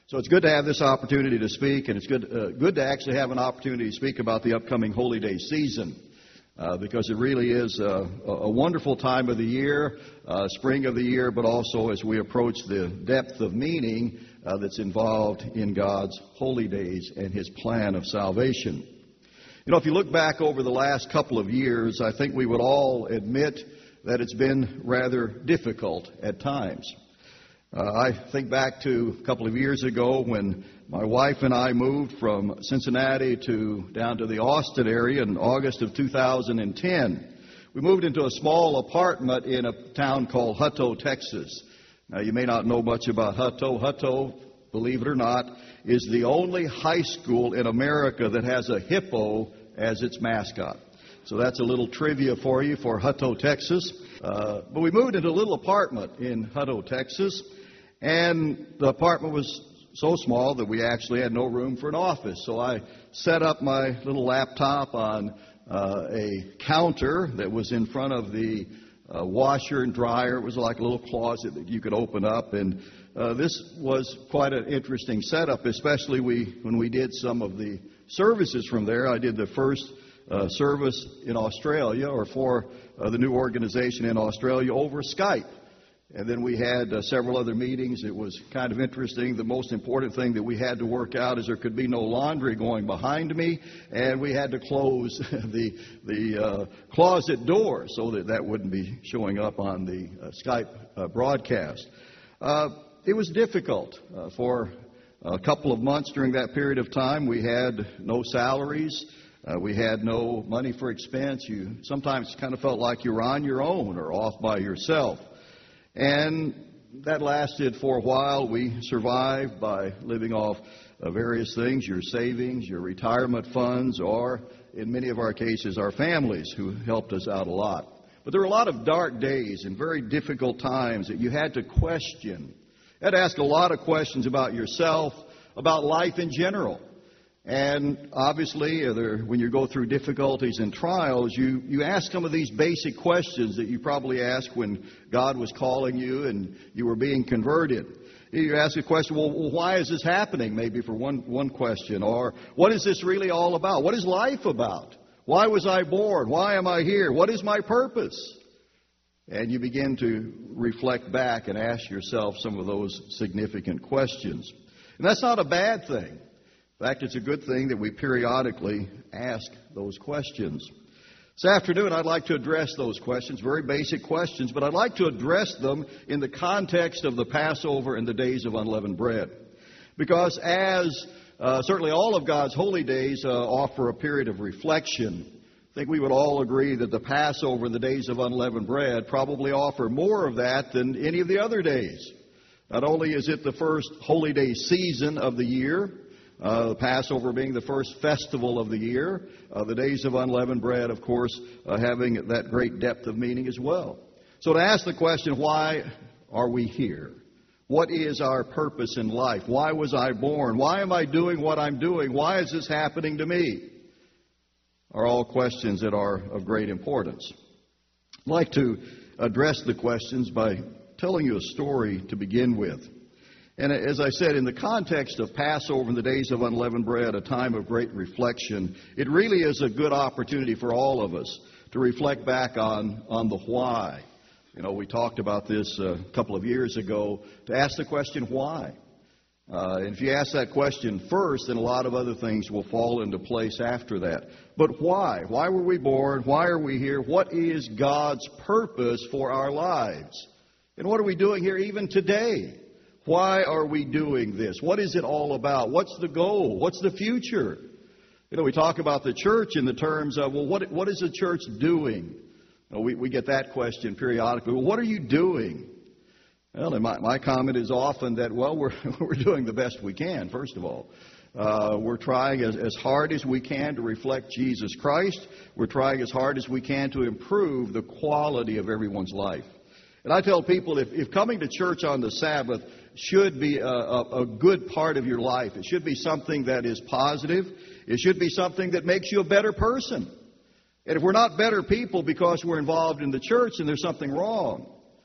So it's good to have this opportunity to speak, and it's good to actually have an opportunity to speak about the upcoming Holy Day season, because it really is a wonderful time of the year, spring of the year, but also as we approach the depth of meaning that's involved in God's holy days and His plan of salvation. You know, if you look back over the last couple of years, I think we would all admit that it's been rather difficult at times. I think back to a couple of years ago when my wife and I moved from Cincinnati down to the Austin area in August of 2010. We moved into a small apartment in a town called Hutto, Texas. Now, you may not know much about Hutto. Hutto, believe it or not, is the only high school in America that has a hippo as its mascot. So that's a little trivia for you for Hutto, Texas. But we moved into a little apartment in Hutto, Texas, and the apartment was so small that we actually had no room for an office. So I set up my little laptop on a counter that was in front of the washer and dryer. It was like a little closet that you could open up, and this was quite an interesting setup, especially when we did some of the services from there. I did the first service in Australia, or for the new organization in Australia, over Skype. And then we had several other meetings. It was kind of interesting. The most important thing that we had to work out is there could be no laundry going behind me, and we had to close the closet door so that wouldn't be showing up on the Skype broadcast. It was difficult for a couple of months during that period of time. We had no salaries. We had no money for expense. You sometimes kind of felt like you were on your own or off by yourself. And that lasted for a while. We survived by living off various things, your savings, your retirement funds, or in many of our cases, our families who helped us out a lot. But there were a lot of dark days and very difficult times that you had to question. You had to ask a lot of questions about yourself, about life in general. And obviously, when you go through difficulties and trials, you ask some of these basic questions that you probably asked when God was calling you and you were being converted. You ask a question, well, why is this happening? Maybe for one question. Or, what is this really all about? What is life about? Why was I born? Why am I here? What is my purpose? And you begin to reflect back and ask yourself some of those significant questions. And that's not a bad thing. In fact, it's a good thing that we periodically ask those questions. This afternoon, I'd like to address those questions, very basic questions, but I'd like to address them in the context of the Passover and the days of unleavened bread. Because as certainly all of God's holy days offer a period of reflection, I think we would all agree that the Passover and the days of unleavened bread probably offer more of that than any of the other days. Not only is it the first holy day season of the year, the Passover being the first festival of the year, the days of unleavened bread, of course, having that great depth of meaning as well. So to ask the question, why are we here? What is our purpose in life? Why was I born? Why am I doing what I'm doing? Why is this happening to me? Are all questions that are of great importance. I'd like to address the questions by telling you a story to begin with. And as I said, in the context of Passover and the days of unleavened bread, a time of great reflection, it really is a good opportunity for all of us to reflect back on the why. You know, we talked about this a couple of years ago, to ask the question, why? And if you ask that question first, then a lot of other things will fall into place after that. But why? Why were we born? Why are we here? What is God's purpose for our lives? And what are we doing here even today? Why are we doing this? What is it all about? What's the goal? What's the future? You know, we talk about the church in the terms of, well, what is the church doing? You know, we get that question periodically. Well, what are you doing? Well, and my comment is often that, well, we're doing the best we can, first of all. We're trying as hard as we can to reflect Jesus Christ. We're trying as hard as we can to improve the quality of everyone's life. And I tell people, if coming to church on the Sabbath should be a good part of your life, it should be something that is positive, it should be something that makes you a better person. And if we're not better people because we're involved in the church, then there's something wrong.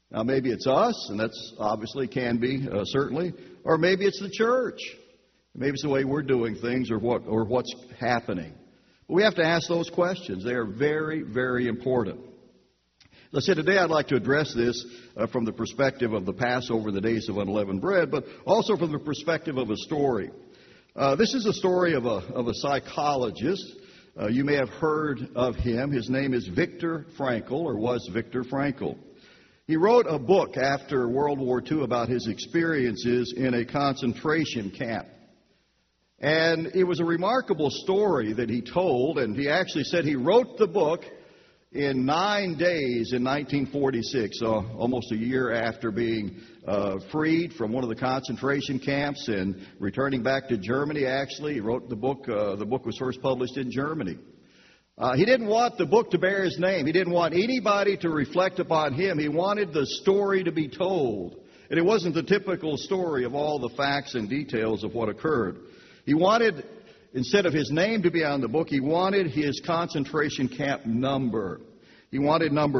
Now, maybe it's us, and that's obviously can be, certainly, or maybe it's the church. Maybe it's the way we're doing things or what's happening. But we have to ask those questions. They are very, very important. As I said, today I'd like to address this from the perspective of the Passover, the days of unleavened bread, but also from the perspective of a story. This is a story of a psychologist. You may have heard of him. His name is Viktor Frankl, or was Viktor Frankl. He wrote a book after World War II about his experiences in a concentration camp. And it was a remarkable story that he told, and he actually said he wrote the book in 9 days in 1946, almost a year after being freed from one of the concentration camps and returning back to Germany. Actually, he wrote the book. The book was first published in Germany. He didn't want the book to bear his name. He didn't want anybody to reflect upon him. He wanted the story to be told. And it wasn't the typical story of all the facts and details of what occurred. He wanted, instead of his name to be on the book, he wanted his concentration camp number. He wanted number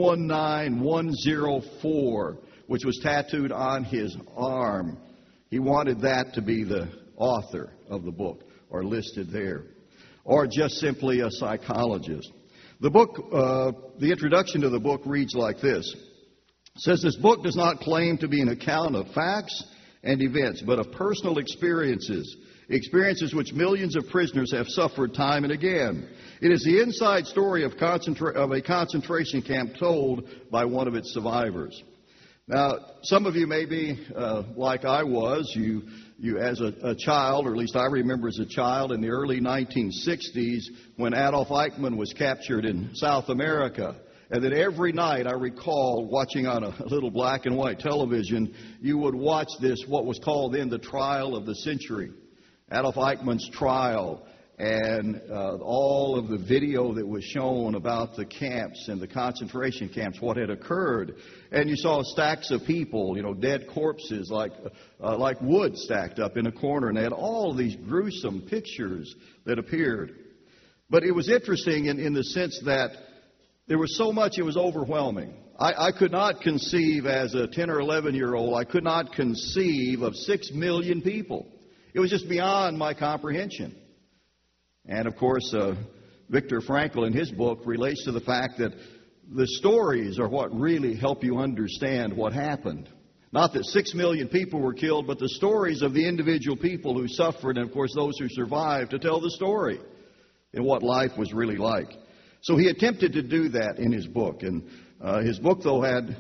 119104, which was tattooed on his arm. He wanted that to be the author of the book, or listed there, or just simply a psychologist. The book, the introduction to the book reads like this. It says, this book does not claim to be an account of facts and events, but of personal experiences which millions of prisoners have suffered time and again. It is the inside story of a concentration camp told by one of its survivors. Now, some of you may be like I was. You as a child, or at least I remember as a child in the early 1960s when Adolf Eichmann was captured in South America. And then every night, I recall watching on a little black and white television, you would watch this, what was called then the trial of the century. Adolf Eichmann's trial, and all of the video that was shown about the camps and the concentration camps, what had occurred. And you saw stacks of people, dead corpses like wood stacked up in a corner, and they had all of these gruesome pictures that appeared. But it was interesting in the sense that there was so much, it was overwhelming. I could not conceive as a 10 or 11-year-old, I could not conceive of 6 million people. It was just beyond my comprehension. And, of course, Viktor Frankl in his book relates to the fact that the stories are what really help you understand what happened. Not that 6 million people were killed, but the stories of the individual people who suffered and, of course, those who survived to tell the story and what life was really like. So he attempted to do that in his book. And his book, though, had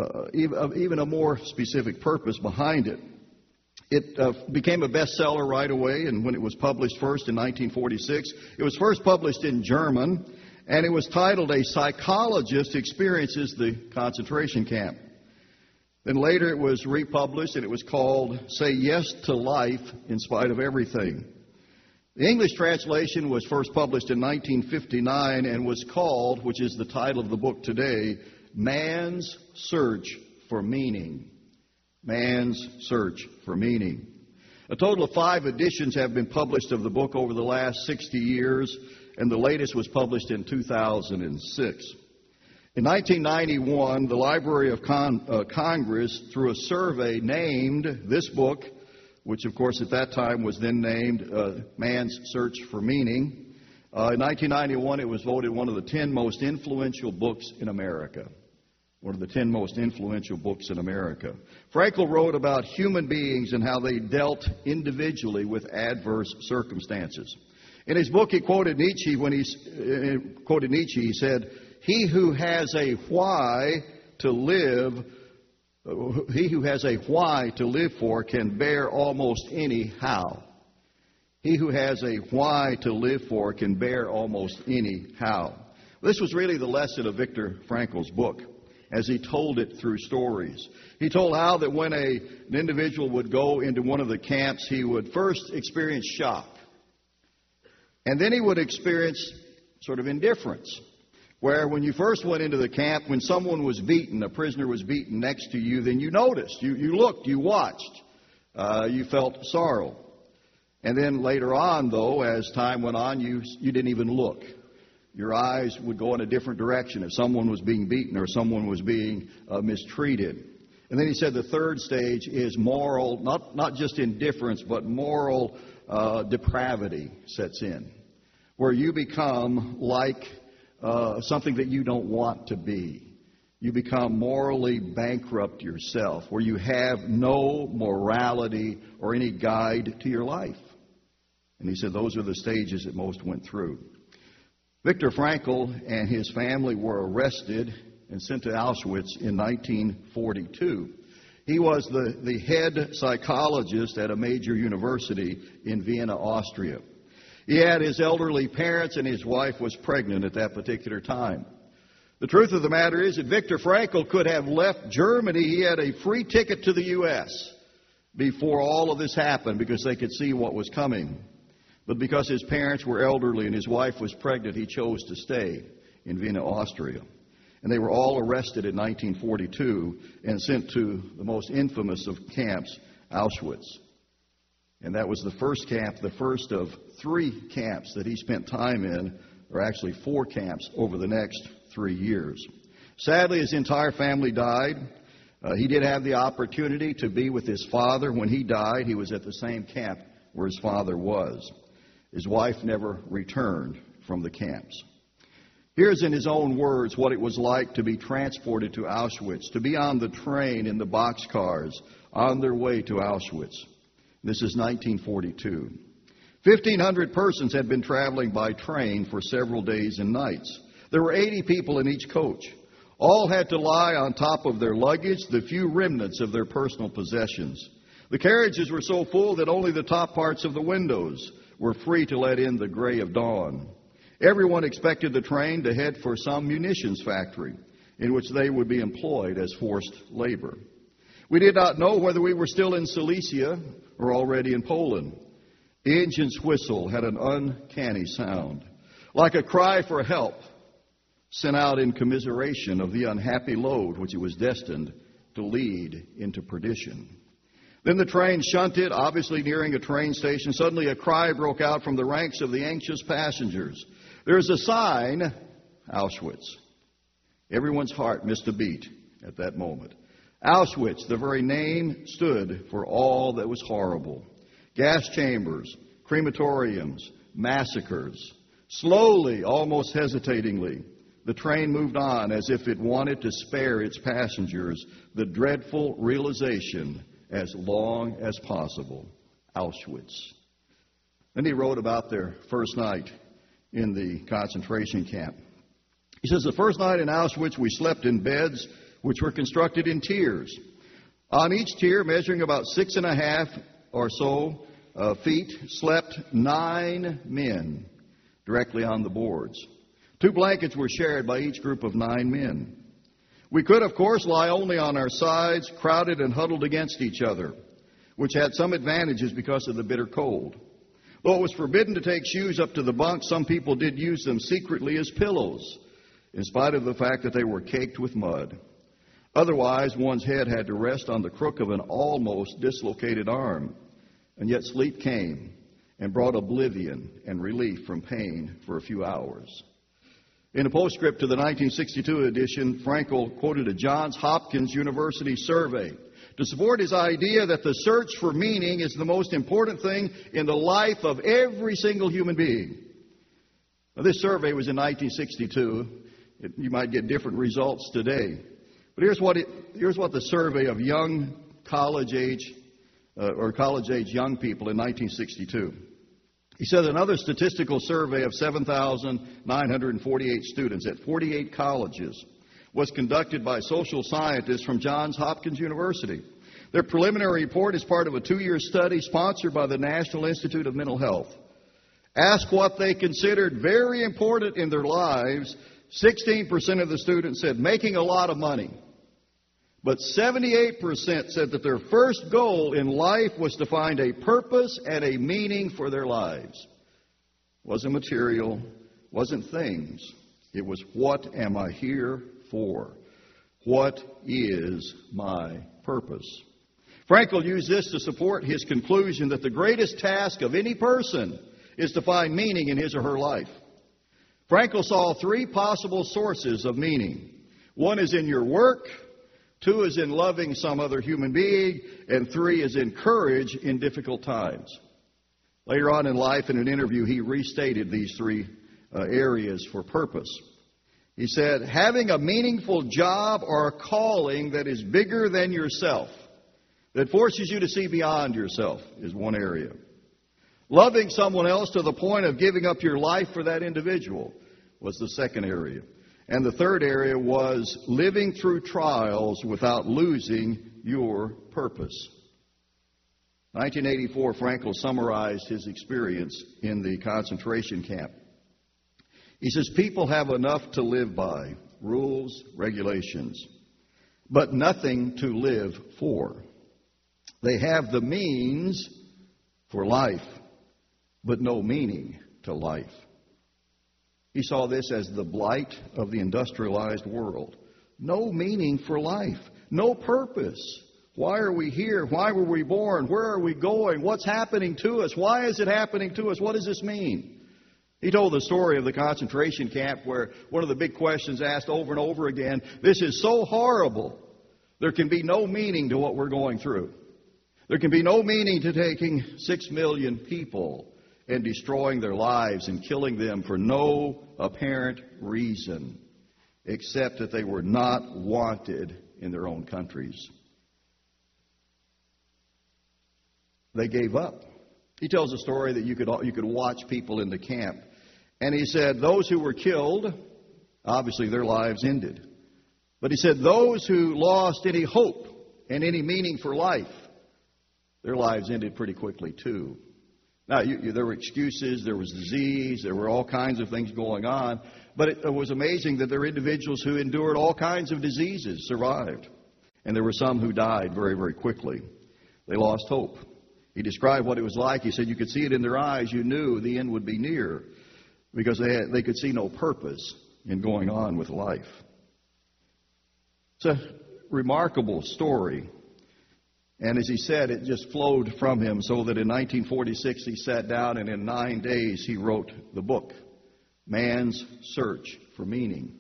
even a more specific purpose behind it. It became a bestseller right away, and when it was published first in 1946, it was first published in German, and it was titled A Psychologist Experiences the Concentration Camp. Then later it was republished, and it was called Say Yes to Life in Spite of Everything. The English translation was first published in 1959 and was called, which is the title of the book today, Man's Search for Meaning. Man's Search for Meaning. A total of 5 editions have been published of the book over the last 60 years, and the latest was published in 2006. In 1991, the Library of Congress, through a survey, named this book, which of course at that time was then named Man's Search for Meaning. In 1991, it was voted one of the 10 most influential books in America. One of the 10 most influential books in America. Frankl wrote about human beings and how they dealt individually with adverse circumstances. In his book, he quoted Nietzsche when he said, "He who has a why to live for can bear almost any how." He who has a why to live for can bear almost any how. This was really the lesson of Viktor Frankl's book, as he told it through stories. He told how that when an individual would go into one of the camps, he would first experience shock. And then he would experience sort of indifference, where when you first went into the camp, when someone was beaten, a prisoner was beaten next to you, then you noticed, you looked, you watched, you felt sorrow. And then later on, though, as time went on, you didn't even look. your eyes would go in a different direction if someone was being beaten or someone was being mistreated. And then he said the third stage is moral, not just indifference, but moral depravity sets in, where you become like something that you don't want to be. You become morally bankrupt yourself, where you have no morality or any guide to your life. And he said those are the stages that most went through. Viktor Frankl and his family were arrested and sent to Auschwitz in 1942. He was the head psychologist at a major university in Vienna, Austria. He had his elderly parents, and his wife was pregnant at that particular time. The truth of the matter is that Viktor Frankl could have left Germany. He had a free ticket to the U.S. before all of this happened because they could see what was coming. But because his parents were elderly and his wife was pregnant, he chose to stay in Vienna, Austria. And they were all arrested in 1942 and sent to the most infamous of camps, Auschwitz. And that was the first camp, the first of 3 camps that he spent time in, or actually 4 camps over the next 3 years. Sadly, his entire family died. He did have the opportunity to be with his father. When he died, he was at the same camp where his father was. His wife never returned from the camps. Here's in his own words what it was like to be transported to Auschwitz, to be on the train in the boxcars on their way to Auschwitz. This is 1942. 1,500 persons had been traveling by train for several days and nights. There were 80 people in each coach. All had to lie on top of their luggage, the few remnants of their personal possessions. The carriages were so full that only the top parts of the windows were free to let in the gray of dawn. Everyone expected the train to head for some munitions factory in which they would be employed as forced labor. We did not know whether we were still in Silesia or already in Poland. The engine's whistle had an uncanny sound, like a cry for help sent out in commiseration of the unhappy load which it was destined to lead into perdition. Then the train shunted, obviously nearing a train station. Suddenly a cry broke out from the ranks of the anxious passengers. There's a sign, Auschwitz. Everyone's heart missed a beat at that moment. Auschwitz, the very name, stood for all that was horrible. Gas chambers, crematoriums, massacres. Slowly, almost hesitatingly, the train moved on as if it wanted to spare its passengers the dreadful realization as long as possible. Auschwitz. Then he wrote about their first night in the concentration camp. He says, the first night in Auschwitz we slept in beds which were constructed in tiers. On each tier, measuring about 6.5 or so feet, slept 9 men directly on the boards. 2 blankets were shared by each group of 9 men. We could, of course, lie only on our sides, crowded and huddled against each other, which had some advantages because of the bitter cold. Though it was forbidden to take shoes up to the bunks, some people did use them secretly as pillows, in spite of the fact that they were caked with mud. Otherwise, one's head had to rest on the crook of an almost dislocated arm. And yet sleep came and brought oblivion and relief from pain for a few hours. In a postscript to the 1962 edition, Frankl quoted a Johns Hopkins University survey to support his idea that the search for meaning is the most important thing in the life of every single human being. Now, this survey was in 1962. You might get different results today. But here's what the survey of young college-age young people in 1962. He said another statistical survey of 7,948 students at 48 colleges was conducted by social scientists from Johns Hopkins University. Their preliminary report is part of a 2-year study sponsored by the National Institute of Mental Health. Asked what they considered very important in their lives, 16% of the students said making a lot of money. But 78% said that their first goal in life was to find a purpose and a meaning for their lives. Wasn't material, wasn't things. It was, what am I here for? What is my purpose? Frankl used this to support his conclusion that the greatest task of any person is to find meaning in his or her life. Frankl saw three possible sources of meaning. One is in your work, two is in loving some other human being, and three is in courage in difficult times. Later on in life, in an interview, he restated these three areas for purpose. He said, having a meaningful job or a calling that is bigger than yourself, that forces you to see beyond yourself, is one area. Loving someone else to the point of giving up your life for that individual was the second area. And the third area was living through trials without losing your purpose. 1984, Frankl summarized his experience in the concentration camp. He says, people have enough to live by, rules, regulations, but nothing to live for. They have the means for life, but no meaning to life. He saw this as the blight of the industrialized world. No meaning for life, no purpose. Why are we here? Why were we born? Where are we going? What's happening to us? Why is it happening to us? What does this mean? He told the story of the concentration camp where one of the big questions asked over and over again, this is so horrible, there can be no meaning to what we're going through. There can be no meaning to taking 6 million people and destroying their lives and killing them for no apparent reason, except that they were not wanted in their own countries. They gave up. He tells a story that you could watch people in the camp. And he said those who were killed, obviously their lives ended. But he said those who lost any hope and any meaning for life, their lives ended pretty quickly too. Now, there were excuses, there was disease, there were all kinds of things going on. But it was amazing that there were individuals who endured all kinds of diseases, survived. And there were some who died very, very quickly. They lost hope. He described what it was like. He said you could see it in their eyes. You knew the end would be near because they could see no purpose in going on with life. It's a remarkable story. And as he said, it just flowed from him so that in 1946 he sat down and in 9 days he wrote the book, Man's Search for Meaning.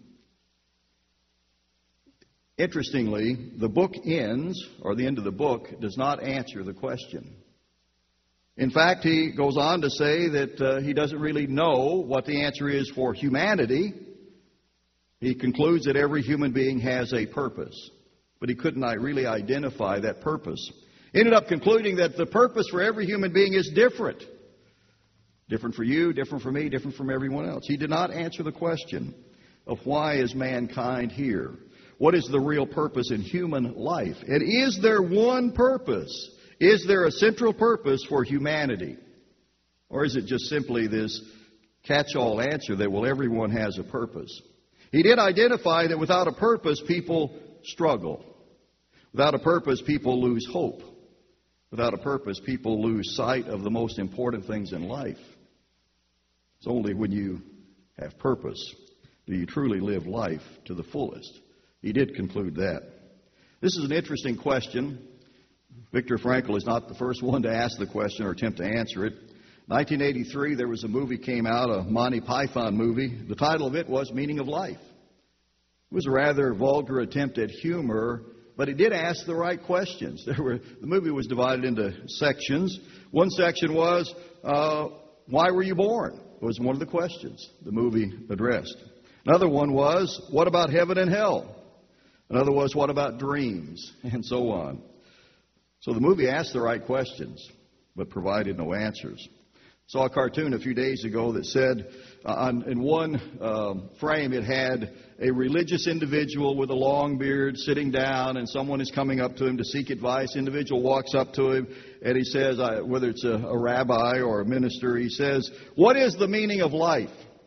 Interestingly, the book ends, or the end of the book, does not answer the question. In fact, he goes on to say that he doesn't really know what the answer is for humanity. He concludes that every human being has a purpose. But he couldn't really identify that purpose. He ended up concluding that the purpose for every human being is different. Different for you, different for me, different from everyone else. He did not answer the question of why is mankind here? What is the real purpose in human life? And is there one purpose? Is there a central purpose for humanity? Or is it just simply this catch-all answer that, well, everyone has a purpose? He did identify that without a purpose, people struggle. Without a purpose, people lose hope. Without a purpose, people lose sight of the most important things in life. It's only when you have purpose do you truly live life to the fullest. He did conclude that. This is an interesting question. Viktor Frankl is not the first one to ask the question or attempt to answer it. 1983, there was a movie came out, a Monty Python movie. The title of it was Meaning of Life. It was a rather vulgar attempt at humor, but it did ask the right questions. The movie was divided into sections. One section was, why were you born? It was one of the questions the movie addressed. Another one was, what about heaven and hell? Another was, what about dreams? And so on. So the movie asked the right questions, but provided no answers. Saw a cartoon a few days ago that said, in one frame it had a religious individual with a long beard sitting down, and someone is coming up to him to seek advice. The individual walks up to him, and he says, whether it's a rabbi or a minister, he says, what is the meaning of life?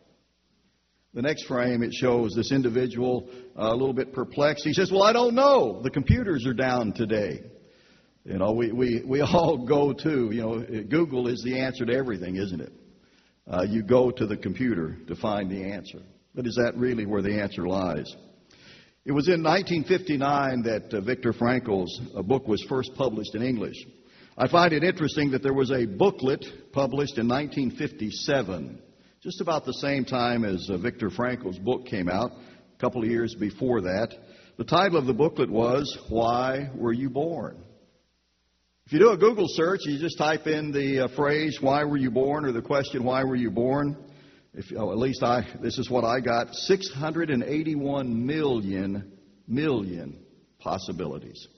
The next frame, it shows this individual a little bit perplexed. He says, well, I don't know. The computers are down today. You know, we all go to, Google is the answer to everything, isn't it? You go to the computer to find the answer. But is that really where the answer lies? It was in 1959 that Viktor Frankl's book was first published in English. I find it interesting that there was a booklet published in 1957, just about the same time as Viktor Frankl's book came out, a couple of years before that. The title of the booklet was, Why Were You Born? If you do a Google search, you just type in the phrase, why were you born, or the question, why were you born? This is what I got, 681 million possibilities.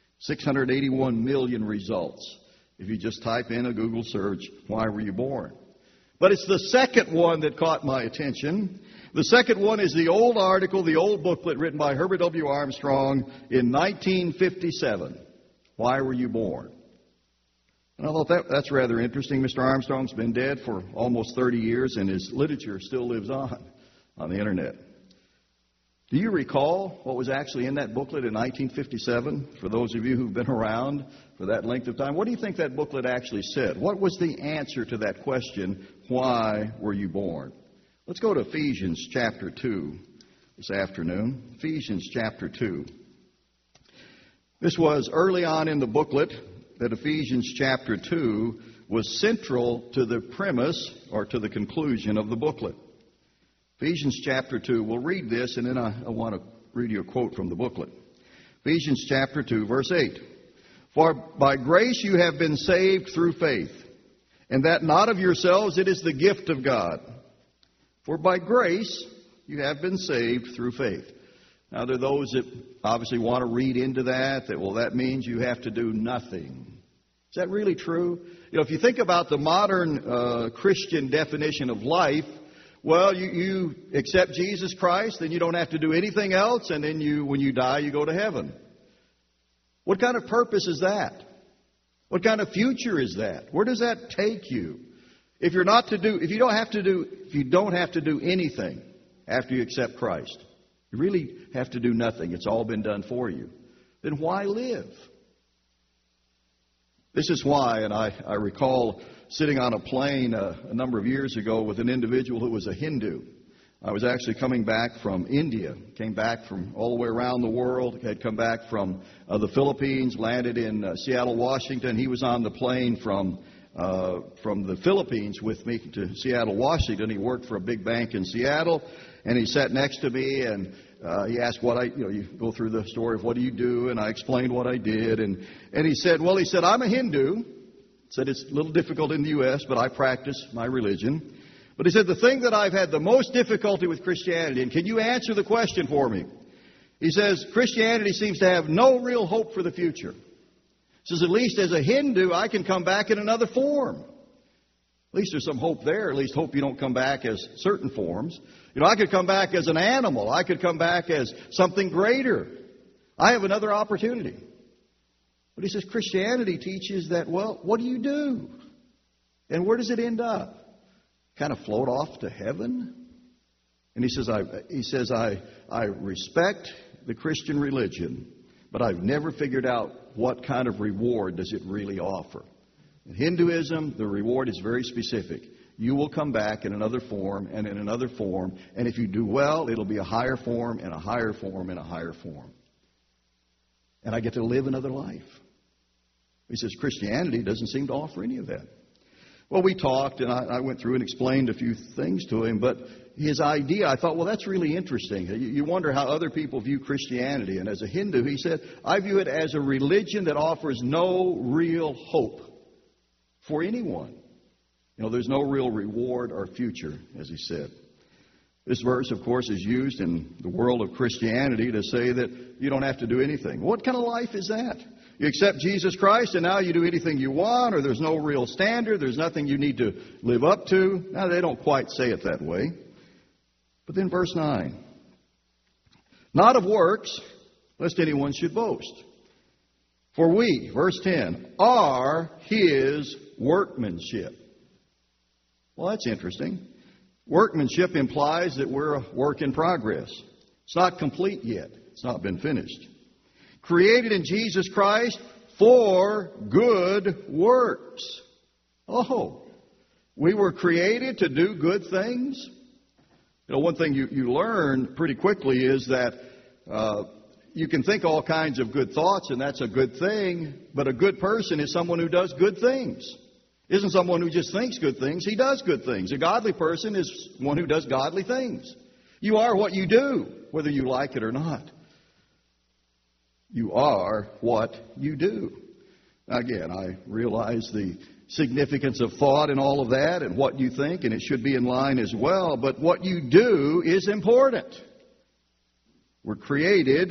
681 million results. If you just type in a Google search, why were you born? But it's the second one that caught my attention. The second one is the old article, the old booklet written by Herbert W. Armstrong in 1957. Why were you born? And I thought that's rather interesting. Mr. Armstrong's been dead for almost 30 years, and his literature still lives on the Internet. Do you recall what was actually in that booklet in 1957? For those of you who've been around for that length of time, what do you think that booklet actually said? What was the answer to that question, why were you born? Let's go to Ephesians chapter 2 this afternoon. Ephesians chapter 2. This was early on in the booklet that Ephesians chapter 2 was central to the premise or to the conclusion of the booklet. Ephesians chapter 2, we'll read this, and then I want to read you a quote from the booklet. Ephesians chapter 2, verse 8. For by grace you have been saved through faith, and that not of yourselves, it is the gift of God. For by grace you have been saved through faith. Now, there are those that obviously want to read into that, well, that means you have to do nothing. Is that really true? You know, if you think about the modern Christian definition of life, well, you accept Jesus Christ, then you don't have to do anything else, and then when you die, you go to heaven. What kind of purpose is that? What kind of future is that? Where does that take you? If you don't have to do anything after you accept Christ, you really have to do nothing. It's all been done for you. Then why live? This is why, and I recall sitting on a plane a number of years ago with an individual who was a Hindu. I was actually coming back from India, came back from all the way around the world, had come back from the Philippines, landed in Seattle, Washington. He was on the plane from the Philippines with me to Seattle, Washington. He worked for a big bank in Seattle, and he sat next to me, and he asked you go through the story of what do you do, and I explained what I did, and he said, I'm a Hindu. Said it's a little difficult in the U.S., but I practice my religion. But he said, the thing that I've had the most difficulty with Christianity, and can you answer the question for me? He says, Christianity seems to have no real hope for the future. He says, at least as a Hindu, I can come back in another form. At least there's some hope there. At least hope you don't come back as certain forms. I could come back as an animal. I could come back as something greater. I have another opportunity. But he says Christianity teaches that, what do you do? And where does it end up? Kind of float off to heaven? And he says, I respect the Christian religion, but I've never figured out what kind of reward does it really offer. In Hinduism, the reward is very specific. You will come back in another form and in another form, and if you do well, it'll be a higher form and a higher form and a higher form. And I get to live another life. He says Christianity doesn't seem to offer any of that. Well, we talked, and I went through and explained a few things to him, but his idea, I thought, that's really interesting. You wonder how other people view Christianity. And as a Hindu, he said, I view it as a religion that offers no real hope for anyone. There's no real reward or future, as he said. This verse, of course, is used in the world of Christianity to say that you don't have to do anything. What kind of life is that? You accept Jesus Christ, and now you do anything you want, or there's no real standard, there's nothing you need to live up to. Now, they don't quite say it that way. But then verse 9. Not of works, lest anyone should boast. For we, verse 10, are His workmanship. Well, that's interesting. Workmanship implies that we're a work in progress. It's not complete yet. It's not been finished. Created in Jesus Christ for good works. Oh, we were created to do good things. One thing you learn pretty quickly is that you can think all kinds of good thoughts, and that's a good thing, but a good person is someone who does good things. isn't someone who just thinks good things. He does good things. A godly person is one who does godly things. You are what you do, whether you like it or not. You are what you do. Now, again, I realize the significance of thought and all of that and what you think, and it should be in line as well. But what you do is important. We're created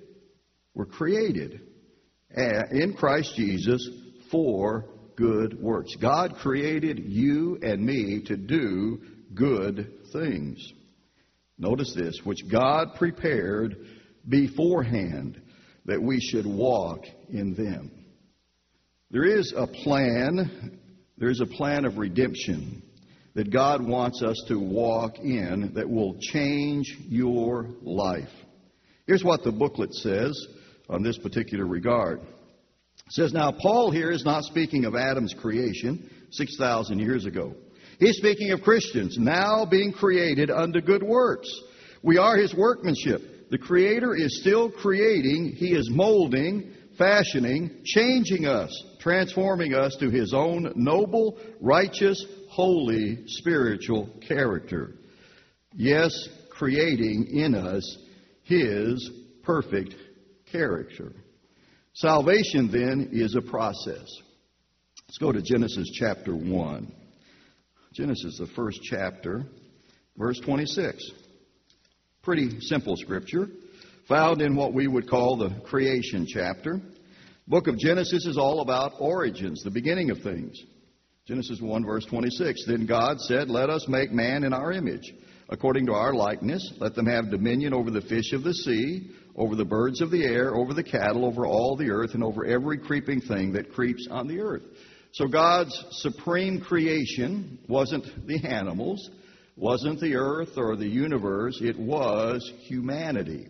in Christ Jesus for good works. God created you and me to do good things. Notice this, which God prepared beforehand that we should walk in them. There is a plan of redemption that God wants us to walk in that will change your life. Here's what the booklet says on this particular regard. It says, now Paul here is not speaking of Adam's creation 6,000 years ago. He's speaking of Christians now being created unto good works. We are His workmanship. The Creator is still creating. He is molding, fashioning, changing us, transforming us to His own noble, righteous, holy, spiritual character. Yes, creating in us His perfect character. Salvation, then, is a process. Let's go to Genesis chapter 1. Genesis, the first chapter, verse 26. Pretty simple scripture, found in what we would call the creation chapter. Book of Genesis is all about origins, the beginning of things. Genesis 1, verse 26. Then God said, let us make man in our image, according to our likeness. Let them have dominion over the fish of the sea, over the birds of the air, over the cattle, over all the earth, and over every creeping thing that creeps on the earth. So God's supreme creation wasn't the animals, wasn't the earth or the universe. It was humanity.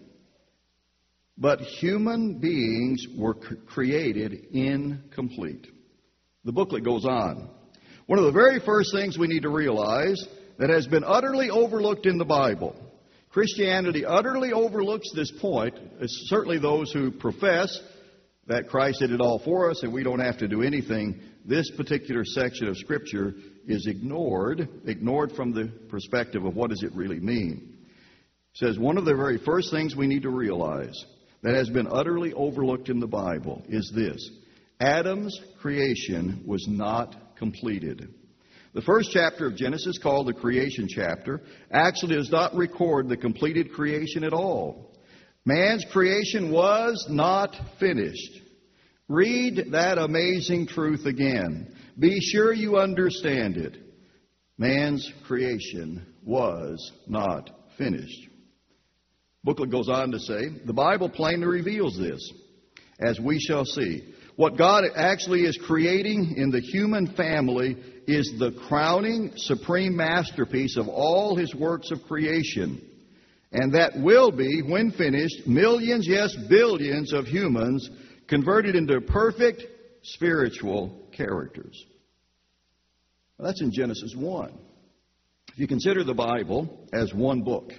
But human beings were created incomplete. The booklet goes on. One of the very first things we need to realize that has been utterly overlooked in the Bible. Christianity utterly overlooks this point, certainly those who profess that Christ did it all for us and we don't have to do anything. This particular section of Scripture is ignored from the perspective of what does it really mean. It says one of the very first things we need to realize that has been utterly overlooked in the Bible is this. Adam's creation was not completed. The first chapter of Genesis, called the creation chapter, actually does not record the completed creation at all. Man's creation was not finished. Read that amazing truth again. Be sure you understand it. Man's creation was not finished. Booklet goes on to say, the Bible plainly reveals this, as we shall see. What God actually is creating in the human family is the crowning, supreme masterpiece of all His works of creation. And that will be, when finished, millions, yes, billions of humans converted into perfect spiritual characters. Now, that's in Genesis 1. If you consider the Bible as one book,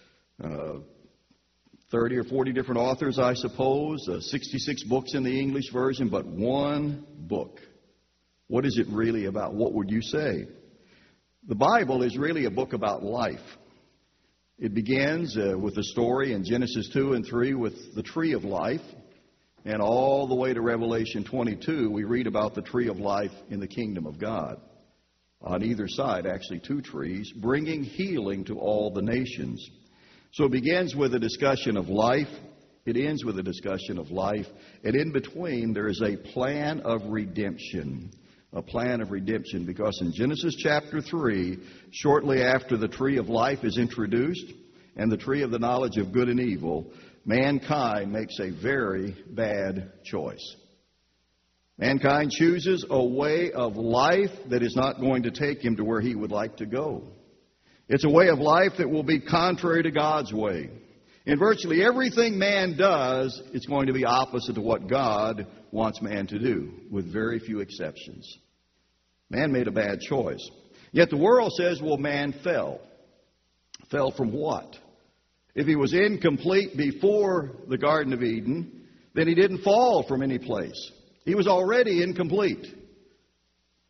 30 or 40 different authors, I suppose, 66 books in the English version, but one book. What is it really about? What would you say? The Bible is really a book about life. It begins with a story in Genesis 2 and 3 with the tree of life. And all the way to Revelation 22, we read about the tree of life in the kingdom of God. On either side, actually two trees, bringing healing to all the nations. So it begins with a discussion of life. It ends with a discussion of life. And in between, there is a plan of redemption. A plan of redemption. Because in Genesis chapter 3, shortly after the tree of life is introduced and the tree of the knowledge of good and evil, mankind makes a very bad choice. Mankind chooses a way of life that is not going to take him to where he would like to go. It's a way of life that will be contrary to God's way. In virtually everything man does, it's going to be opposite to what God wants man to do, with very few exceptions. Man made a bad choice. Yet the world says, well, man fell. Fell from what? If he was incomplete before the Garden of Eden, then he didn't fall from any place. He was already incomplete.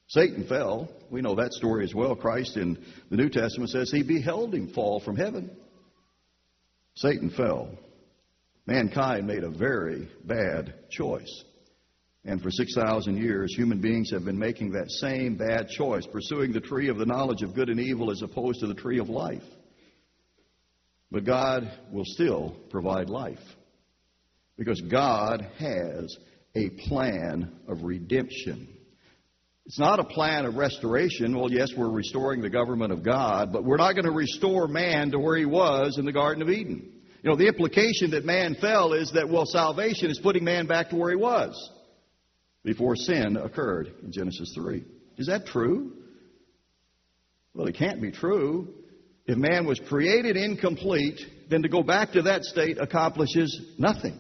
Satan fell. We know that story as well. Christ in the New Testament says he beheld him fall from heaven. Satan fell. Mankind made a very bad choice. And for 6,000 years, human beings have been making that same bad choice, pursuing the tree of the knowledge of good and evil as opposed to the tree of life. But God will still provide life, because God has a plan of redemption. It's not a plan of restoration. Well, yes, we're restoring the government of God, but we're not going to restore man to where he was in the Garden of Eden. You know, the implication that man fell is that, well, salvation is putting man back to where he was before sin occurred in Genesis 3. Is that true? Well, it can't be true. If man was created incomplete, then to go back to that state accomplishes nothing.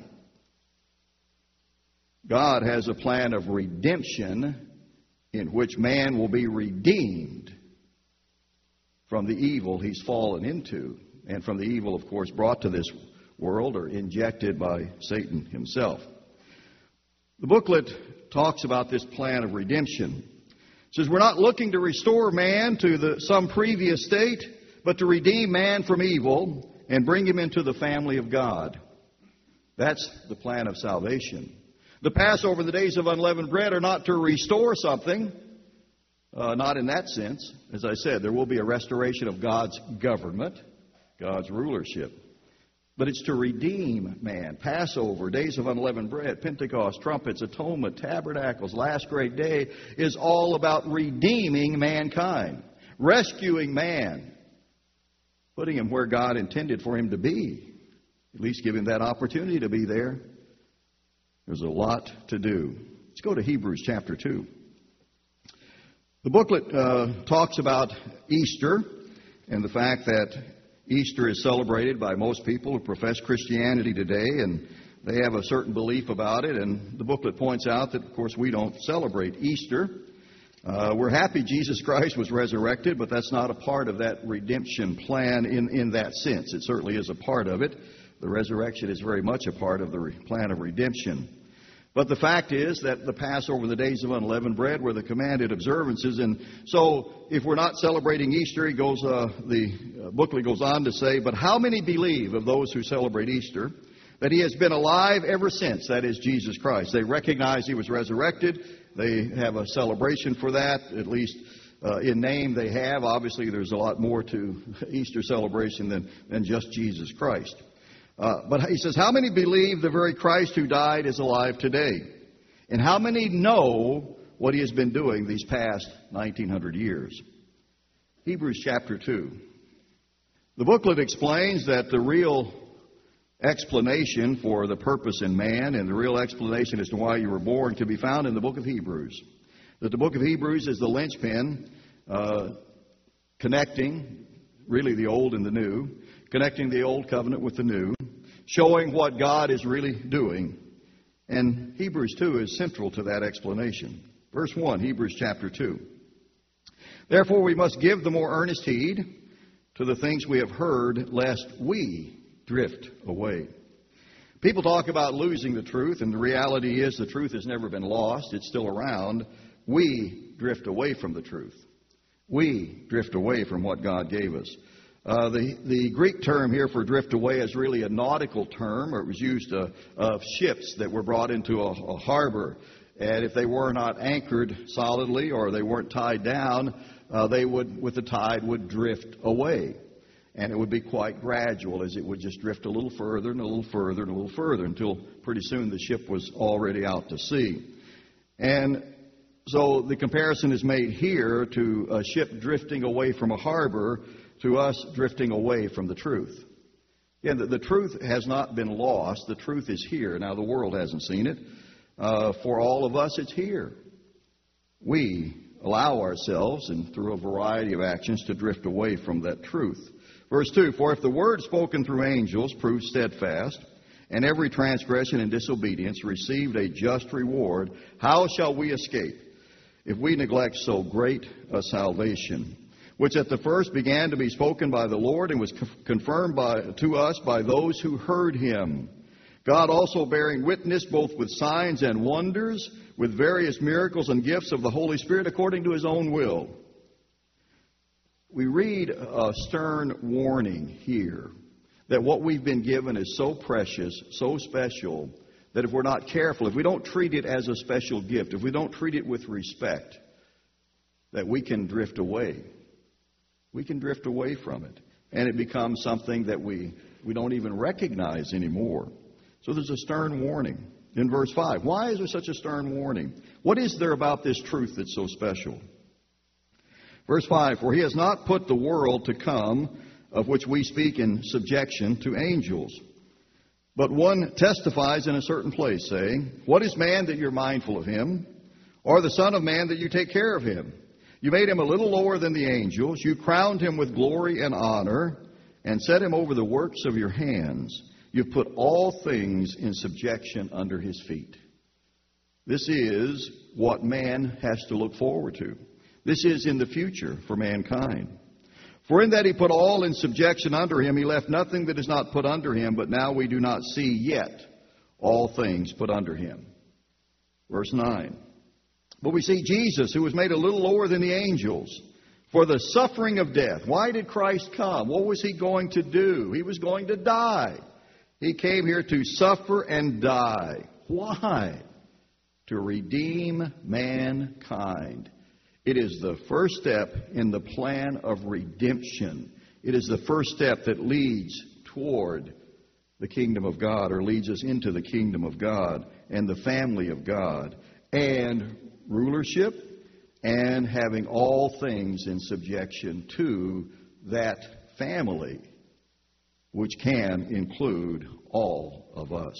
God has a plan of redemption in which man will be redeemed from the evil he's fallen into, and from the evil, of course, brought to this world or injected by Satan himself. The booklet talks about this plan of redemption. It says we're not looking to restore man to some previous state, but to redeem man from evil and bring him into the family of God. That's the plan of salvation. The Passover, the days of unleavened bread, are not to restore something, not in that sense. As I said, there will be a restoration of God's government, God's rulership. But it's to redeem man. Passover, days of unleavened bread, Pentecost, trumpets, atonement, tabernacles, last great day is all about redeeming mankind, rescuing man, putting him where God intended for him to be, at least give him that opportunity to be there. There's a lot to do. Let's go to Hebrews chapter 2. The booklet talks about Easter and the fact that Easter is celebrated by most people who profess Christianity today, and they have a certain belief about it. And the booklet points out that, of course, we don't celebrate Easter. We're happy Jesus Christ was resurrected, but that's not a part of that redemption plan in that sense. It certainly is a part of it. The resurrection is very much a part of the plan of redemption. But the fact is that the Passover, the days of unleavened bread, were the commanded observances. And so if we're not celebrating Easter, the booklet goes on to say, but how many believe of those who celebrate Easter that he has been alive ever since, that is Jesus Christ? They recognize he was resurrected. They have a celebration for that, at least in name they have. Obviously, there's a lot more to Easter celebration than just Jesus Christ. But he says, how many believe the very Christ who died is alive today? And how many know what he has been doing these past 1900 years? Hebrews chapter 2. The booklet explains that the real explanation for the purpose in man and the real explanation as to why you were born can be found in the book of Hebrews. That the book of Hebrews is the linchpin connecting really the old and the new, connecting the old covenant with the new, showing what God is really doing. And Hebrews 2 is central to that explanation. Verse 1, Hebrews chapter 2. Therefore we must give the more earnest heed to the things we have heard, lest we drift away. People talk about losing the truth, and the reality is the truth has never been lost. It's still around. We drift away from the truth. We drift away from what God gave us. The Greek term here for drift away is really a nautical term, or it was used of ships that were brought into a harbor. And if they were not anchored solidly or they weren't tied down, they would, with the tide, would drift away. And it would be quite gradual, as it would just drift a little further and a little further and a little further until pretty soon the ship was already out to sea. And so the comparison is made here to a ship drifting away from a harbor to us drifting away from the truth. Again, the truth has not been lost. The truth is here. Now, the world hasn't seen it. For all of us, it's here. We allow ourselves, and through a variety of actions, to drift away from that truth. Verse 2, for if the word spoken through angels proved steadfast, and every transgression and disobedience received a just reward, how shall we escape if we neglect so great a salvation, which at the first began to be spoken by the Lord and was confirmed to us by those who heard him, God also bearing witness both with signs and wonders, with various miracles and gifts of the Holy Spirit according to His own will. We read a stern warning here that what we've been given is so precious, so special, that if we're not careful, if we don't treat it as a special gift, if we don't treat it with respect, that we can drift away. We can drift away from it. And it becomes something that we don't even recognize anymore. So there's a stern warning in verse 5. Why is there such a stern warning? What is there about this truth that's so special? Verse 5, for He has not put the world to come, of which we speak, in subjection to angels. But one testifies in a certain place, saying, what is man that you're mindful of him, or the son of man that you take care of him? You made him a little lower than the angels. You crowned him with glory and honor, and set him over the works of your hands. You've put all things in subjection under his feet. This is what man has to look forward to. This is in the future for mankind. For in that He put all in subjection under Him, He left nothing that is not put under Him, but now we do not see yet all things put under Him. Verse 9. But we see Jesus, who was made a little lower than the angels, for the suffering of death. Why did Christ come? What was He going to do? He was going to die. He came here to suffer and die. Why? To redeem mankind. It is the first step in the plan of redemption. It is the first step that leads toward the kingdom of God, or leads us into the kingdom of God and the family of God, and rulership, and having all things in subjection to that family, which can include all of us.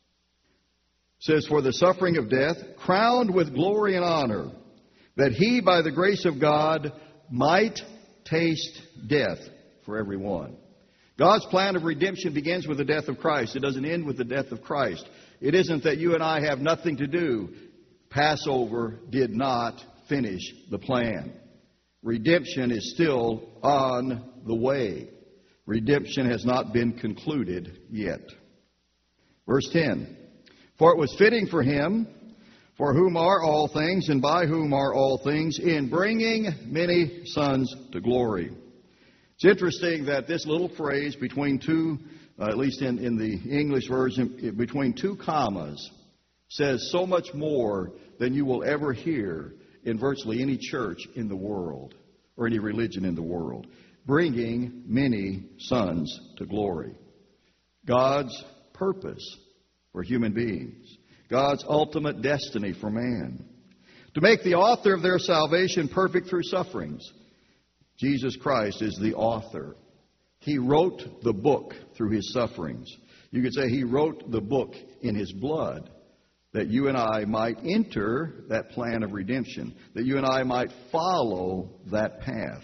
It says, for the suffering of death, crowned with glory and honor, that He, by the grace of God, might taste death for everyone. God's plan of redemption begins with the death of Christ. It doesn't end with the death of Christ. It isn't that you and I have nothing to do. Passover did not finish the plan. Redemption is still on the way. Redemption has not been concluded yet. Verse 10. For it was fitting for Him, for whom are all things, and by whom are all things, in bringing many sons to glory. It's interesting that this little phrase between two, at least in the English version, between two commas, says so much more than you will ever hear in virtually any church in the world, or any religion in the world. Bringing many sons to glory. God's purpose for human beings. God's ultimate destiny for man. To make the author of their salvation perfect through sufferings. Jesus Christ is the author. He wrote the book through His sufferings. You could say He wrote the book in His blood, that you and I might enter that plan of redemption, that you and I might follow that path.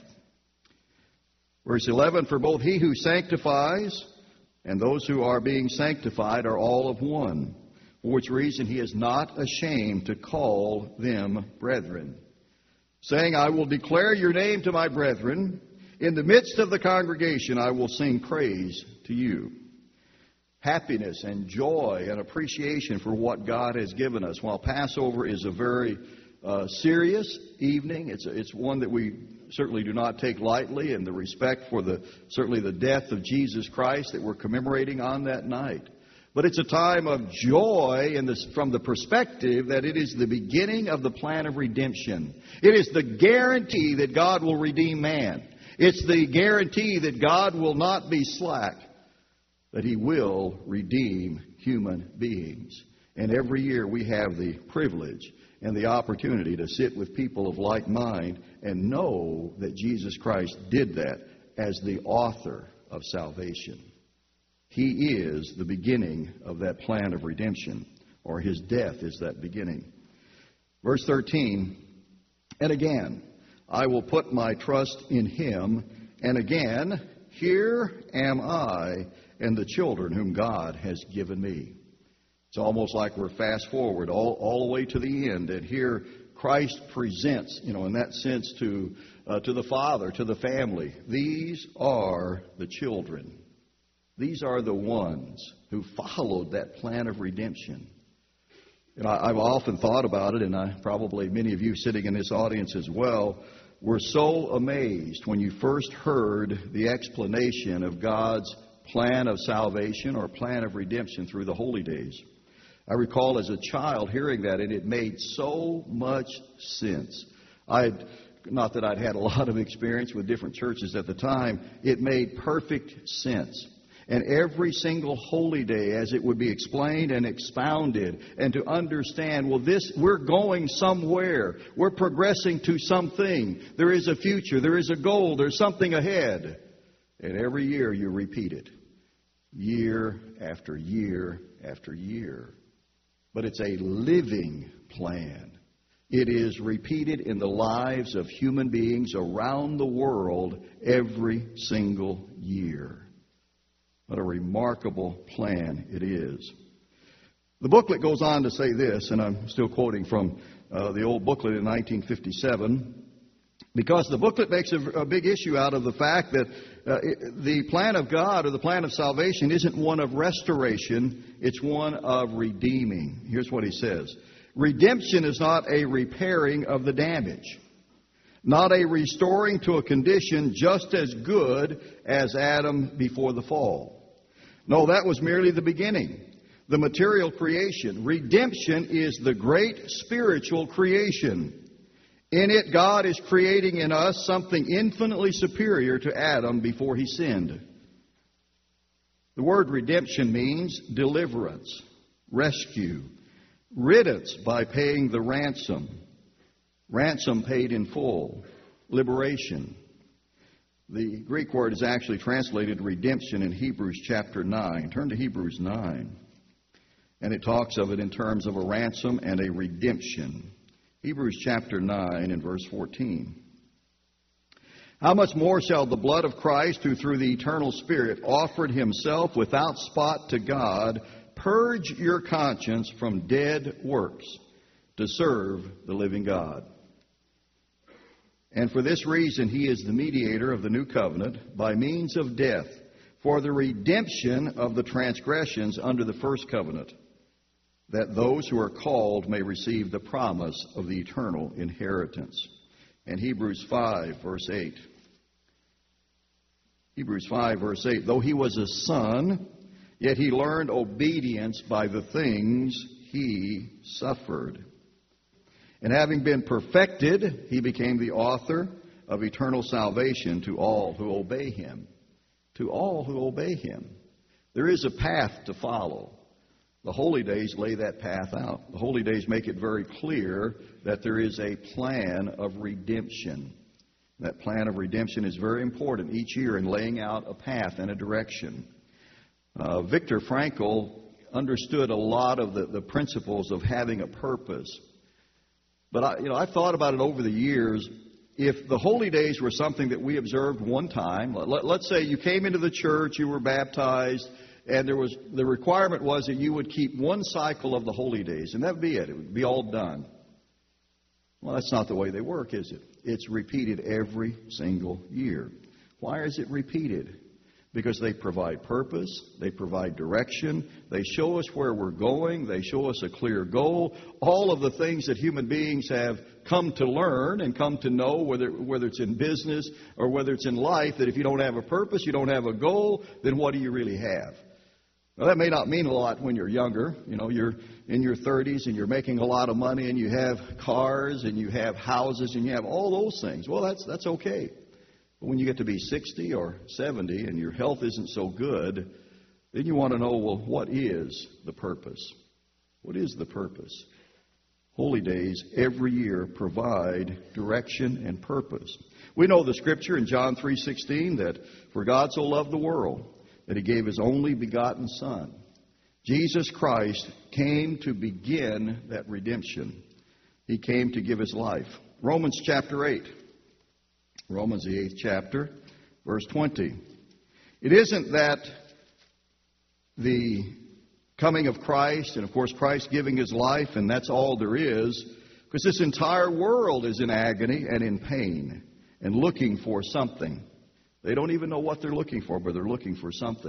Verse 11, for both He who sanctifies and those who are being sanctified are all of one. For which reason He is not ashamed to call them brethren, saying, I will declare your name to my brethren. In the midst of the congregation I will sing praise to you. Happiness and joy and appreciation for what God has given us. While Passover is a very serious evening, it's one that we certainly do not take lightly, and the respect for certainly the death of Jesus Christ that we're commemorating on that night. But it's a time of joy from the perspective that it is the beginning of the plan of redemption. It is the guarantee that God will redeem man. It's the guarantee that God will not be slack, that He will redeem human beings. And every year we have the privilege and the opportunity to sit with people of like mind and know that Jesus Christ did that as the author of salvation. He is the beginning of that plan of redemption, or His death is that beginning. Verse 13, and again, I will put my trust in Him, and again, here am I and the children whom God has given me. It's almost like we're fast forward all the way to the end, and here Christ presents, in that sense, to the Father, to the family. These are the children. These are the ones who followed that plan of redemption. And I've often thought about it, and probably many of you sitting in this audience as well were so amazed when you first heard the explanation of God's plan of salvation or plan of redemption through the holy days. I recall as a child hearing that, and it made so much sense. Not that I'd had a lot of experience with different churches at the time. It made perfect sense. And every single holy day, as it would be explained and expounded, and to understand, well, we're going somewhere. We're progressing to something. There is a future. There is a goal. There's something ahead. And every year you repeat it. Year after year after year. But it's a living plan. It is repeated in the lives of human beings around the world every single year. What a remarkable plan it is. The booklet goes on to say this, and I'm still quoting from the old booklet in 1957, because the booklet makes a big issue out of the fact that the plan of God or the plan of salvation isn't one of restoration, it's one of redeeming. Here's what he says. Redemption is not a repairing of the damage, not a restoring to a condition just as good as Adam before the fall. No, that was merely the beginning, the material creation. Redemption is the great spiritual creation. In it, God is creating in us something infinitely superior to Adam before he sinned. The word redemption means deliverance, rescue, riddance by paying the ransom paid in full, liberation. The Greek word is actually translated redemption in Hebrews chapter 9. Turn to Hebrews 9. And it talks of it in terms of a ransom and a redemption. Hebrews chapter 9 and verse 14. How much more shall the blood of Christ, who through the eternal Spirit offered himself without spot to God, purge your conscience from dead works to serve the living God? And for this reason he is the mediator of the new covenant by means of death, for the redemption of the transgressions under the first covenant, that those who are called may receive the promise of the eternal inheritance. And Hebrews 5, verse 8. Hebrews 5, verse 8. Though he was a son, yet he learned obedience by the things he suffered. And having been perfected, he became the author of eternal salvation to all who obey him. To all who obey him. There is a path to follow. The holy days lay that path out. The holy days make it very clear that there is a plan of redemption. That plan of redemption is very important each year in laying out a path and a direction. Viktor Frankl understood a lot of the principles of having a purpose. But I've thought about it over the years. If the holy days were something that we observed one time, let's say you came into the church, you were baptized, and the requirement was that you would keep one cycle of the holy days, and that would be it. It would be all done. Well, that's not the way they work, is it? It's repeated every single year. Why is it repeated? Because they provide purpose, they provide direction, they show us where we're going, they show us a clear goal. All of the things that human beings have come to learn and come to know, whether it's in business or whether it's in life, that if you don't have a purpose, you don't have a goal, then what do you really have? Now, that may not mean a lot when you're younger. You're in your 30s and you're making a lot of money and you have cars and you have houses and you have all those things. Well, that's okay. But when you get to be 60 or 70 and your health isn't so good, then you want to know, well, what is the purpose? What is the purpose? Holy days every year provide direction and purpose. We know the scripture in John 3:16 that for God so loved the world that he gave his only begotten Son. Jesus Christ came to begin that redemption. He came to give his life. Romans chapter 8. Romans, the 8th chapter, verse 20. It isn't that the coming of Christ, and of course Christ giving his life, and that's all there is, because this entire world is in agony and in pain and looking for something. They don't even know what they're looking for, but they're looking for something.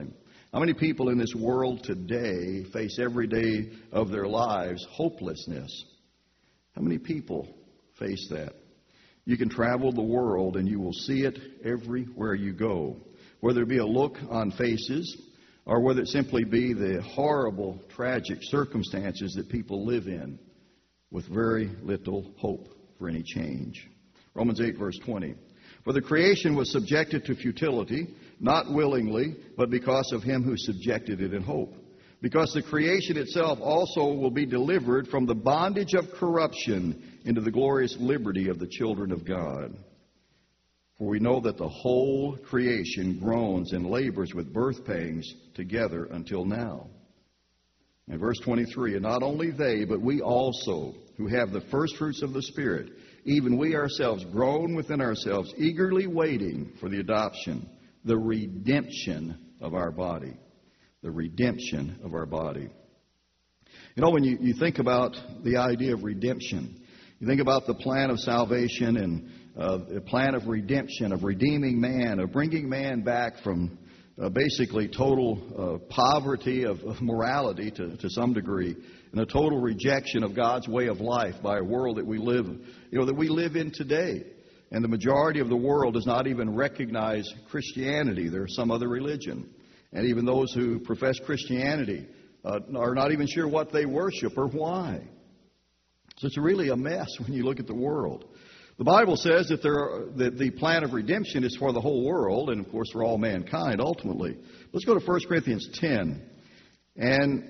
How many people in this world today face every day of their lives hopelessness? How many people face that? You can travel the world and you will see it everywhere you go. Whether it be a look on faces or whether it simply be the horrible, tragic circumstances that people live in with very little hope for any change. Romans 8, verse 20. For the creation was subjected to futility, not willingly, but because of him who subjected it in hope. Because the creation itself also will be delivered from the bondage of corruption into the glorious liberty of the children of God. For we know that the whole creation groans and labors with birth pangs together until now. And verse 23, and not only they, but we also, who have the first fruits of the Spirit, even we ourselves groan within ourselves, eagerly waiting for the adoption, the redemption of our body. The redemption of our body. You know, when you think about the idea of redemption, you think about the plan of salvation and the plan of redemption, of redeeming man, of bringing man back from basically total poverty of morality to some degree, and a total rejection of God's way of life by a world that we live in today. And the majority of the world does not even recognize Christianity. There's some other religion. And even those who profess Christianity are not even sure what they worship or why. So it's really a mess when you look at the world. The Bible says that the plan of redemption is for the whole world, and of course for all mankind ultimately. Let's go to 1 Corinthians 10. And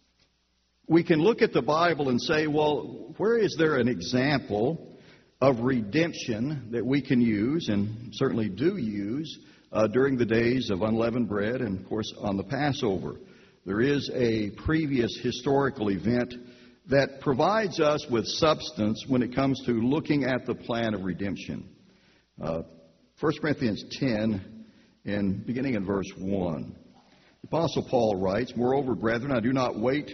we can look at the Bible and say, well, where is there an example of redemption that we can use, and certainly do use, during the days of unleavened bread and, of course, on the Passover? There is a previous historical event that provides us with substance when it comes to looking at the plan of redemption. 1 Corinthians 10, and beginning in verse 1. The Apostle Paul writes, Moreover, brethren, I do not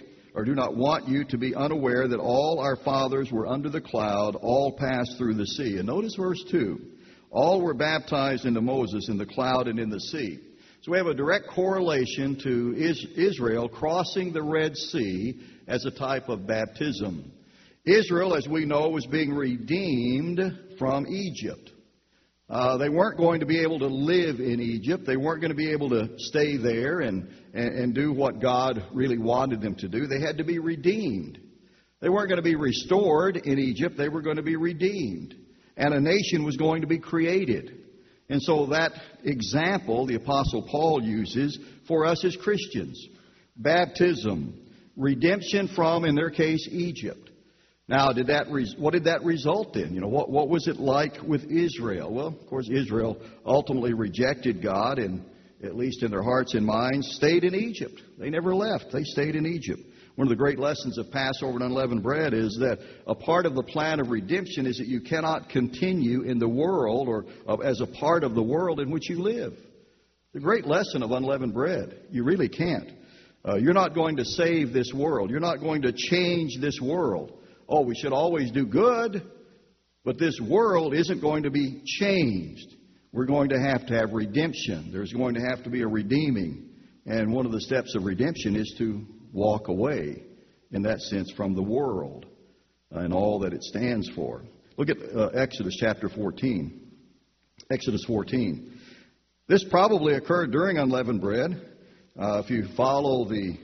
want you to be unaware that all our fathers were under the cloud, all passed through the sea. And notice verse 2. All were baptized into Moses in the cloud and in the sea. So we have a direct correlation to Israel crossing the Red Sea as a type of baptism. Israel, as we know, was being redeemed from Egypt. They weren't going to be able to live in Egypt. They weren't going to be able to stay there and do what God really wanted them to do. They had to be redeemed. They weren't going to be restored in Egypt. They were going to be redeemed. And a nation was going to be created. And so that example the Apostle Paul uses for us as Christians. Baptism, redemption from, in their case, Egypt. Now, what did that result in? What was it like with Israel? Well, of course, Israel ultimately rejected God and, at least in their hearts and minds, stayed in Egypt. They never left. They stayed in Egypt. One of the great lessons of Passover and unleavened bread is that a part of the plan of redemption is that you cannot continue in the world or as a part of the world in which you live. The great lesson of unleavened bread. You really can't. You're not going to save this world. You're not going to change this world. Oh, we should always do good, but this world isn't going to be changed. We're going to have redemption. There's going to have to be a redeeming. And one of the steps of redemption is to walk away, in that sense, from the world and all that it stands for. Look at Exodus chapter 14. Exodus 14. This probably occurred during unleavened bread. If you follow the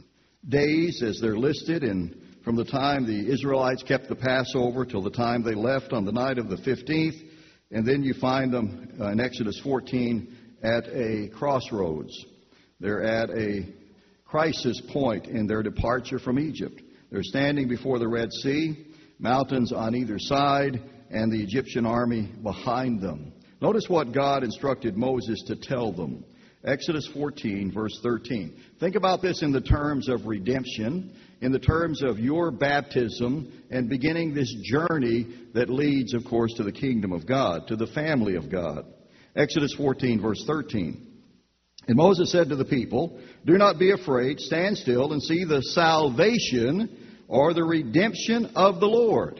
days as they're listed, and from the time the Israelites kept the Passover till the time they left on the night of the 15th, and then you find them in Exodus 14 at a crossroads. They're at a crisis point in their departure from Egypt. They're standing before the Red Sea, mountains on either side, and the Egyptian army behind them. Notice what God instructed Moses to tell them. Exodus 14, verse 13. Think about this in the terms of redemption, in the terms of your baptism, and beginning this journey that leads, of course, to the kingdom of God, to the family of God. Exodus 14, verse 13. And Moses said to the people, Do not be afraid, stand still and see the salvation or the redemption of the Lord,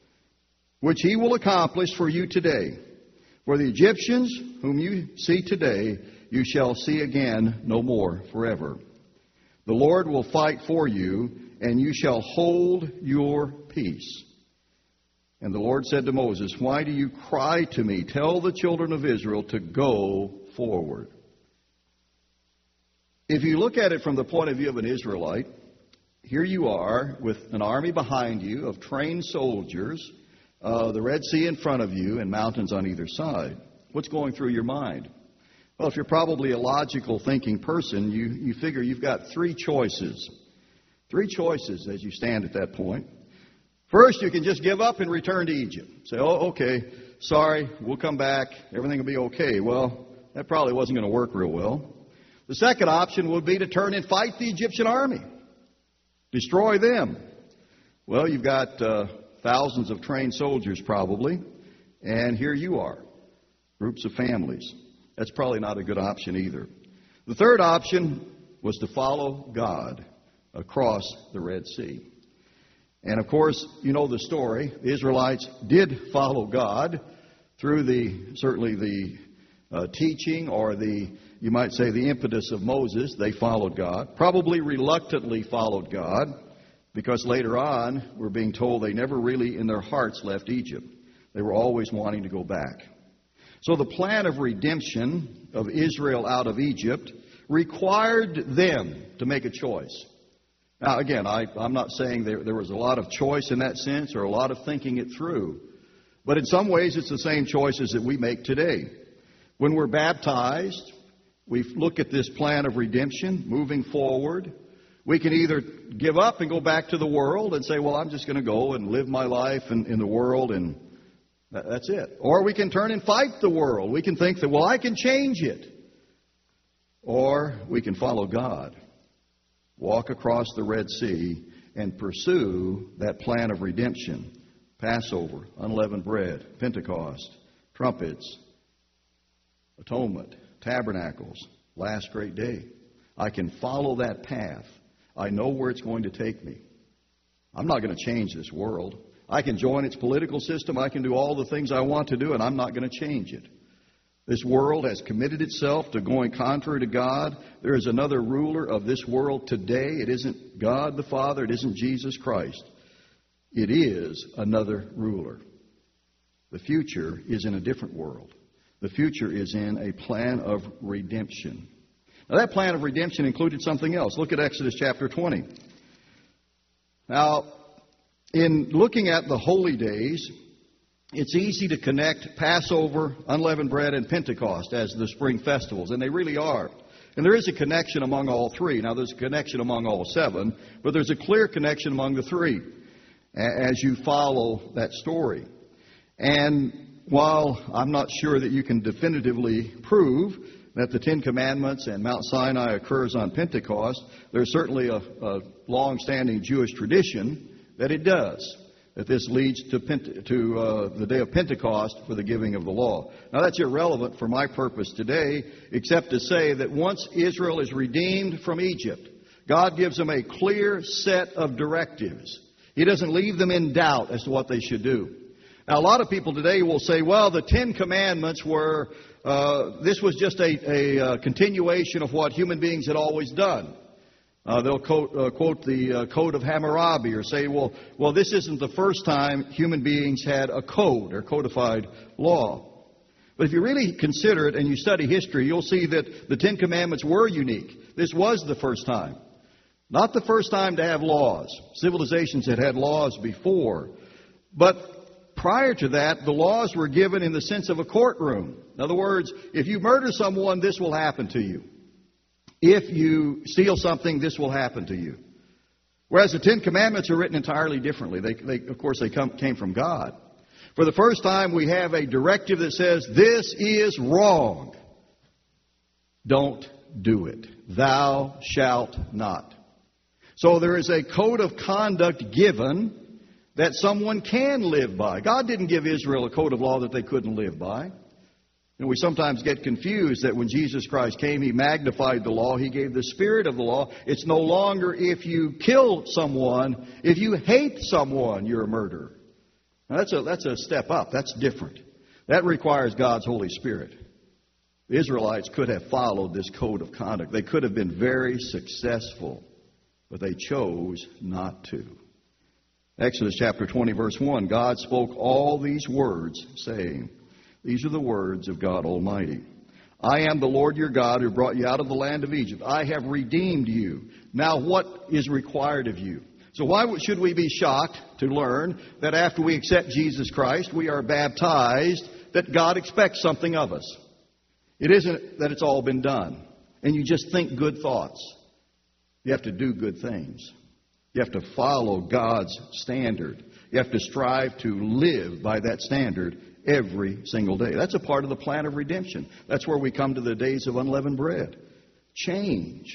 which he will accomplish for you today. For the Egyptians whom you see today, you shall see again no more forever. The Lord will fight for you, and you shall hold your peace. And the Lord said to Moses, why do you cry to me? Tell the children of Israel to go forward. If you look at it from the point of view of an Israelite, here you are with an army behind you of trained soldiers, the Red Sea in front of you, and mountains on either side. What's going through your mind? Well, if you're probably a logical thinking person, you figure you've got three choices. Three choices as you stand at that point. First, you can just give up and return to Egypt. Say, oh, okay, sorry, we'll come back, everything will be okay. Well, that probably wasn't going to work real well. The second option would be to turn and fight the Egyptian army. Destroy them. Well, you've got thousands of trained soldiers probably, and here you are, groups of families. That's probably not a good option either. The third option was to follow God across the Red Sea. And of course, you know the story. The Israelites did follow God through certainly the teaching or you might say the impetus of Moses. They followed God. Probably reluctantly followed God because later on we're being told they never really in their hearts left Egypt. They were always wanting to go back. So the plan of redemption of Israel out of Egypt required them to make a choice. Now, again, I'm not saying there was a lot of choice in that sense or a lot of thinking it through. But in some ways, it's the same choices that we make today. When we're baptized, we look at this plan of redemption moving forward. We can either give up and go back to the world and say, well, I'm just going to go and live my life in the world and that's it. Or we can turn and fight the world. We can think that, well, I can change it. Or we can follow God. Walk across the Red Sea and pursue that plan of redemption. Passover, unleavened bread, Pentecost, trumpets, atonement, tabernacles, last great day. I can follow that path. I know where it's going to take me. I'm not going to change this world. I can join its political system. I can do all the things I want to do, and I'm not going to change it. This world has committed itself to going contrary to God. There is another ruler of this world today. It isn't God the Father. It isn't Jesus Christ. It is another ruler. The future is in a different world. The future is in a plan of redemption. Now, that plan of redemption included something else. Look at Exodus chapter 20. Now, in looking at the holy days, it's easy to connect Passover, unleavened bread, and Pentecost as the spring festivals, and they really are. And there is a connection among all three. Now, there's a connection among all seven, but there's a clear connection among the three as you follow that story. And while I'm not sure that you can definitively prove that the Ten Commandments and Mount Sinai occurs on Pentecost, there's certainly a long-standing Jewish tradition that it does. That this leads to the day of Pentecost for the giving of the law. Now, that's irrelevant for my purpose today, except to say that once Israel is redeemed from Egypt, God gives them a clear set of directives. He doesn't leave them in doubt as to what they should do. Now, a lot of people today will say, well, the Ten Commandments were, this was just a continuation of what human beings had always done. They'll quote the Code of Hammurabi or say, well, this isn't the first time human beings had a code or codified law. But if you really consider it and you study history, you'll see that the Ten Commandments were unique. This was the first time. Not the first time to have laws. Civilizations had had laws before. But prior to that, the laws were given in the sense of a courtroom. In other words, if you murder someone, this will happen to you. If you steal something, this will happen to you. Whereas the Ten Commandments are written entirely differently. They came from God. For the first time, we have a directive that says, this is wrong. Don't do it. Thou shalt not. So there is a code of conduct given that someone can live by. God didn't give Israel a code of law that they couldn't live by. And we sometimes get confused that when Jesus Christ came, He magnified the law. He gave the spirit of the law. It's no longer if you kill someone, if you hate someone, you're a murderer. Now that's a step up. That's different. That requires God's Holy Spirit. The Israelites could have followed this code of conduct. They could have been very successful, but they chose not to. Exodus chapter 20, verse 1, God spoke all these words, saying, these are the words of God Almighty. I am the Lord your God who brought you out of the land of Egypt. I have redeemed you. Now what is required of you? So why should we be shocked to learn that after we accept Jesus Christ, we are baptized, that God expects something of us? It isn't that it's all been done and you just think good thoughts. You have to do good things. You have to follow God's standard. You have to strive to live by that standard every single day. That's a part of the plan of redemption. That's where we come to the days of unleavened bread. Change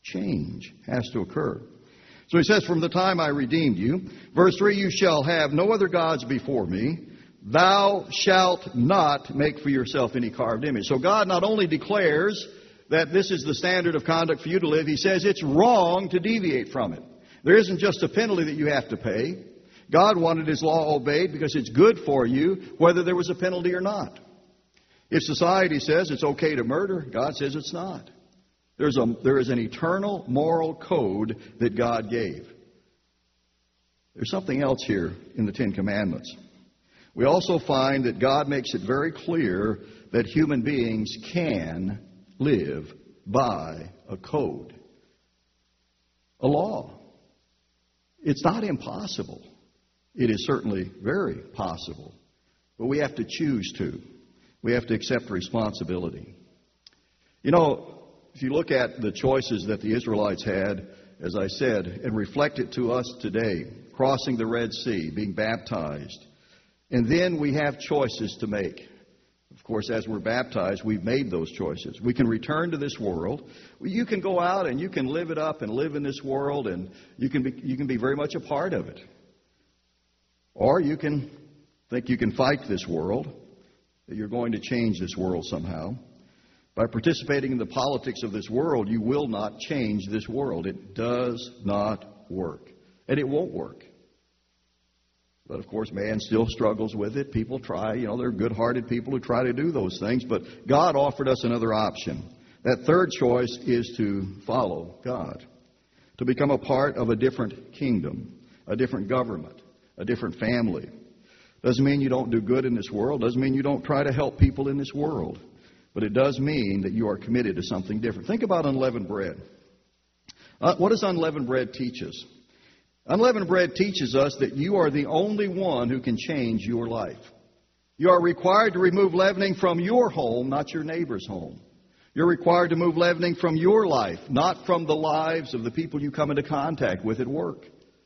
has to occur. So he says, from the time I redeemed you, verse 3, you shall have no other gods before me. Thou shalt not make for yourself any carved image. So God not only declares that this is the standard of conduct for you to live, He says it's wrong to deviate from it. There isn't just a penalty that you have to pay. God wanted His law obeyed because it's good for you, whether there was a penalty or not. If society says it's okay to murder, God says it's not. There is an eternal moral code that God gave. There's something else here in the Ten Commandments. We also find that God makes it very clear that human beings can live by a code, a law. It's not impossible. It is certainly very possible. But we have to choose to. We have to accept responsibility. You know, if you look at the choices that the Israelites had, as I said, and reflect it to us today, crossing the Red Sea, being baptized, and then we have choices to make. Of course, as we're baptized, we've made those choices. We can return to this world. You can go out and you can live it up and live in this world, and you can be very much a part of it. Or you can think you can fight this world, that you're going to change this world somehow. By participating in the politics of this world, you will not change this world. It does not work. And it won't work. But, of course, man still struggles with it. People try. There are good-hearted people who try to do those things. But God offered us another option. That third choice is to follow God, to become a part of a different kingdom, a different government, a different family. Doesn't mean you don't do good in this world. Doesn't mean you don't try to help people in this world. But it does mean that you are committed to something different. Think about unleavened bread. What does unleavened bread teach us? Unleavened bread teaches us that you are the only one who can change your life. You are required to remove leavening from your home, not your neighbor's home. You're required to move leavening from your life, not from the lives of the people you come into contact with at work.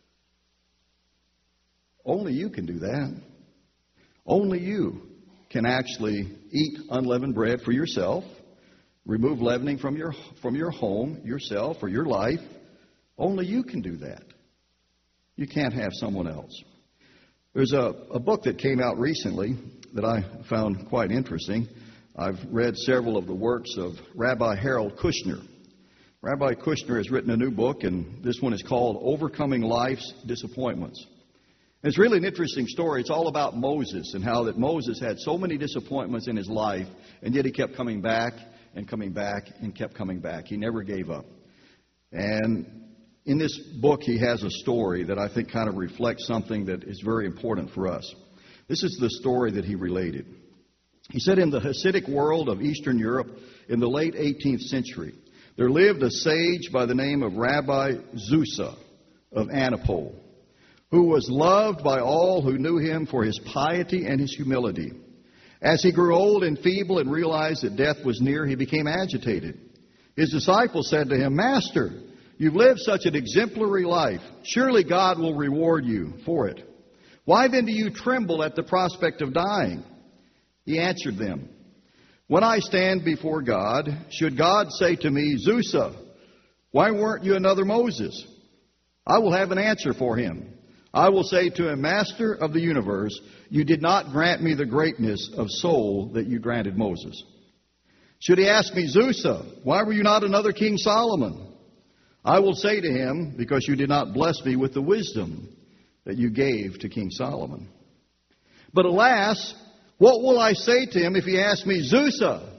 Only you can do that. Only you can actually eat unleavened bread for yourself, remove leavening from your home, yourself, or your life. Only you can do that. You can't have someone else. There's a book that came out recently that I found quite interesting. I've read several of the works of Rabbi Harold Kushner. Rabbi Kushner has written a new book, and this one is called Overcoming Life's Disappointments. It's really an interesting story. It's all about Moses and how that Moses had so many disappointments in his life, and yet he kept coming back and coming back and kept coming back. He never gave up. And in this book, he has a story that I think kind of reflects something that is very important for us. This is the story that he related. He said, in the Hasidic world of Eastern Europe in the late 18th century, there lived a sage by the name of Rabbi Zusa of Anipol, who was loved by all who knew him for his piety and his humility. As he grew old and feeble and realized that death was near, he became agitated. His disciples said to him, "Master, you've lived such an exemplary life. Surely God will reward you for it. Why then do you tremble at the prospect of dying?" He answered them, "When I stand before God, should God say to me, 'Zusa, why weren't you another Moses?' I will have an answer for him. I will say to him, 'Master of the universe, you did not grant me the greatness of soul that you granted Moses.' Should he ask me, 'Zusa, why were you not another King Solomon?' I will say to him, 'Because you did not bless me with the wisdom that you gave to King Solomon.' But alas, what will I say to him if he asks me, 'Zusa,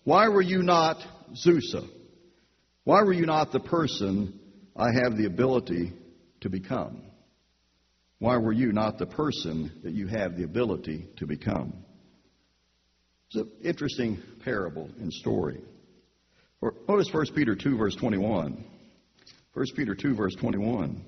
Why were you not Zusa? Why were you not the person I have the ability to become? Why were you not the person that you have the ability to become? It's an interesting parable and story. Notice 1 Peter 2, verse 21. 1 Peter 2, verse 21.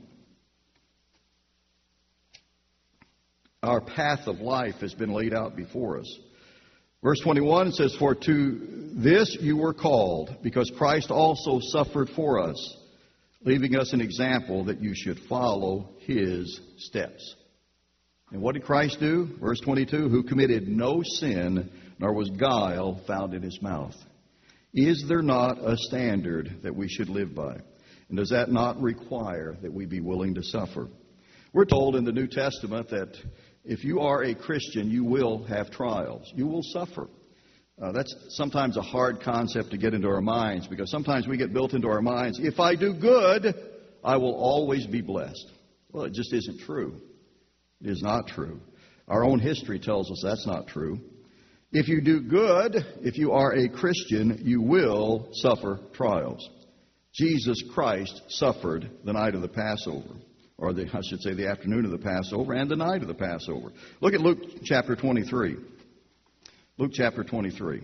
Our path of life has been laid out before us. Verse 21 says, "For to this you were called, because Christ also suffered for us, leaving us an example that you should follow His steps." And what did Christ do? Verse 22, "Who committed no sin, nor was guile found in His mouth." Is there not a standard that we should live by? And does that not require that we be willing to suffer? We're told in the New Testament that if you are a Christian, you will have trials. You will suffer. That's sometimes a hard concept to get into our minds, because sometimes we get built into our minds, if I do good, I will always be blessed. Well, it just isn't true. It is not true. Our own history tells us that's not true. If you do good, if you are a Christian, you will suffer trials. Jesus Christ suffered the night of the Passover, or the afternoon of the Passover and the night of the Passover. Look at Luke chapter 23. Luke chapter 23.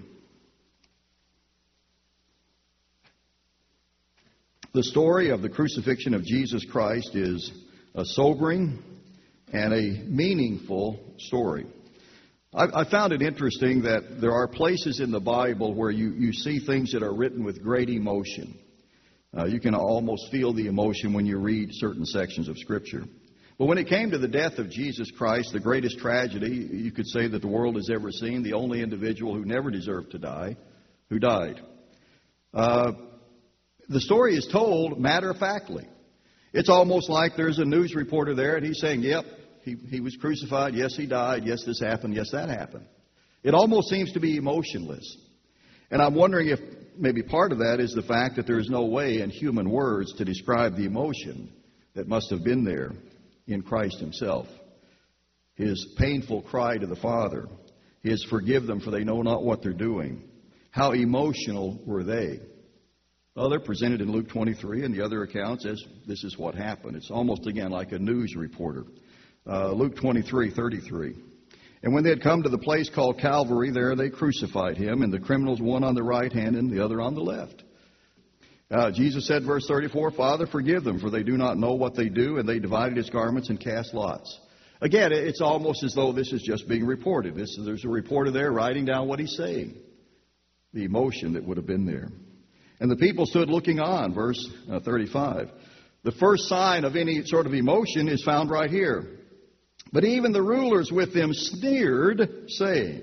The story of the crucifixion of Jesus Christ is a sobering and a meaningful story. I found it interesting that there are places in the Bible where you see things that are written with great emotion. You can almost feel the emotion when you read certain sections of Scripture. But when it came to the death of Jesus Christ, the greatest tragedy, you could say, that the world has ever seen, the only individual who never deserved to die, who died. The story is told matter-of-factly. It's almost like there's a news reporter there and he's saying, yep, he was crucified, yes, he died, yes, this happened, yes, that happened. It almost seems to be emotionless. And I'm wondering if maybe part of that is the fact that there is no way in human words to describe the emotion that must have been there in Christ Himself. His painful cry to the Father, His "forgive them, for they know not what they're doing." How emotional were they? Well, they're presented in Luke 23 and the other accounts as this is what happened. It's almost, again, like a news reporter. Luke 23:33. "And when they had come to the place called Calvary, there they crucified Him, and the criminals, one on the right hand and the other on the left. Jesus said, verse 34, 'Father, forgive them, for they do not know what they do.' And they divided His garments and cast lots." Again, it's almost as though this is just being reported. There's a reporter there writing down what he's saying. The emotion that would have been there. "And the people stood looking on," verse 35. The first sign of any sort of emotion is found right here. "But even the rulers with them sneered, saying,"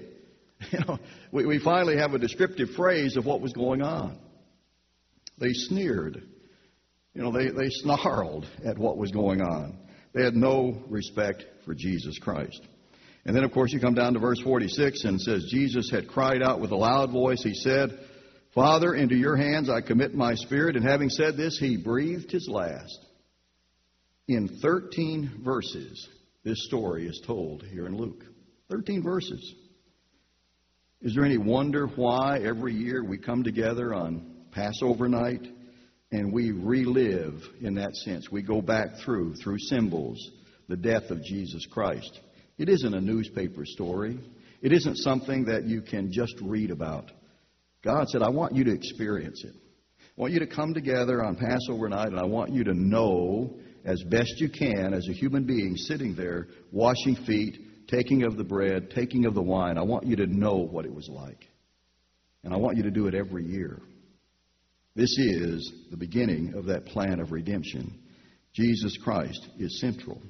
we finally have a descriptive phrase of what was going on. They sneered. They snarled at what was going on. They had no respect for Jesus Christ. And then, of course, you come down to verse 46 and it says, "Jesus had cried out with a loud voice. He said, 'Father, into your hands I commit my spirit.' And having said this, He breathed His last." In 13 verses, this story is told here in Luke. 13 verses. Is there any wonder why every year we come together on Passover night and we relive in that sense? We go back through symbols, the death of Jesus Christ. It isn't a newspaper story. It isn't something that you can just read about. God said, I want you to experience it. I want you to come together on Passover night, and I want you to know as best you can as a human being sitting there, washing feet, taking of the bread, taking of the wine. I want you to know what it was like. And I want you to do it every year. This is the beginning of that plan of redemption. Jesus Christ is central.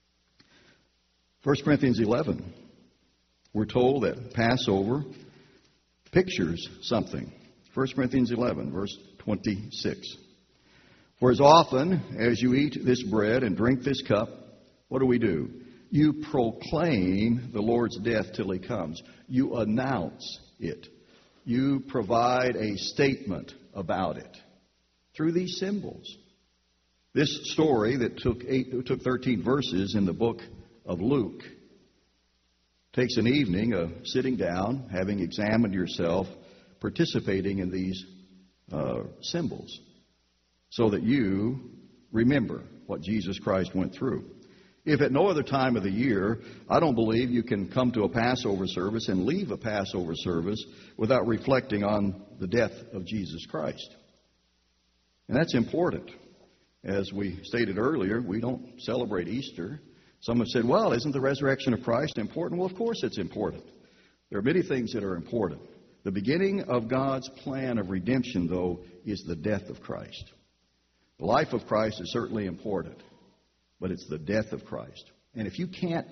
1 Corinthians 11, we're told that Passover pictures something. 1 Corinthians 11, verse 26. "For as often as you eat this bread and drink this cup," what do? "You proclaim the Lord's death till He comes." You announce it. You provide a statement about it through these symbols. This story that took 13 verses in the book of Luke takes an evening of sitting down, having examined yourself, participating in these symbols so that you remember what Jesus Christ went through. If at no other time of the year, I don't believe you can come to a Passover service and leave a Passover service without reflecting on the death of Jesus Christ. And that's important. As we stated earlier, we don't celebrate Easter. Some have said, well, isn't the resurrection of Christ important? Well, of course it's important. There are many things that are important. The beginning of God's plan of redemption, though, is the death of Christ. The life of Christ is certainly important, but it's the death of Christ. And if you can't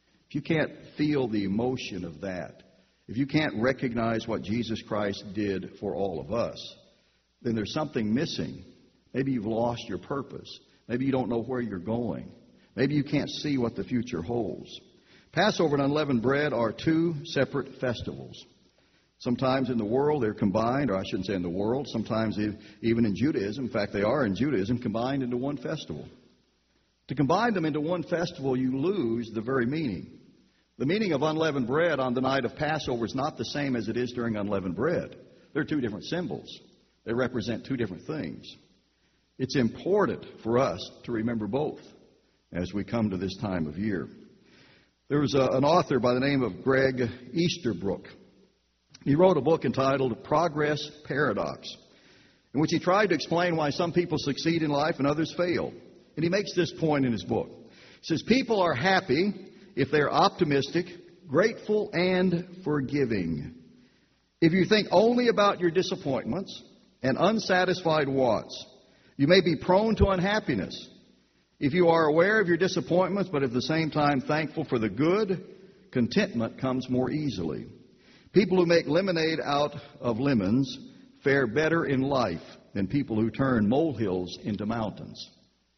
feel the emotion of that, if you can't recognize what Jesus Christ did for all of us, then there's something missing. Maybe you've lost your purpose. Maybe you don't know where you're going. Maybe you can't see what the future holds. Passover and unleavened bread are two separate festivals. Sometimes in the world they're combined, or I shouldn't say in the world, sometimes even in Judaism, in fact they are in Judaism, combined into one festival. To combine them into one festival, you lose the very meaning. The meaning of unleavened bread on the night of Passover is not the same as it is during unleavened bread. They're two different symbols. They represent two different things. It's important for us to remember both as we come to this time of year. There was an author by the name of Greg Easterbrook. He wrote a book entitled Progress Paradox, in which he tried to explain why some people succeed in life and others fail. And he makes this point in his book. He says, people are happy if they're optimistic, grateful, and forgiving. If you think only about your disappointments and unsatisfied wants, you may be prone to unhappiness. If you are aware of your disappointments, but at the same time thankful for the good, contentment comes more easily. People who make lemonade out of lemons fare better in life than people who turn molehills into mountains.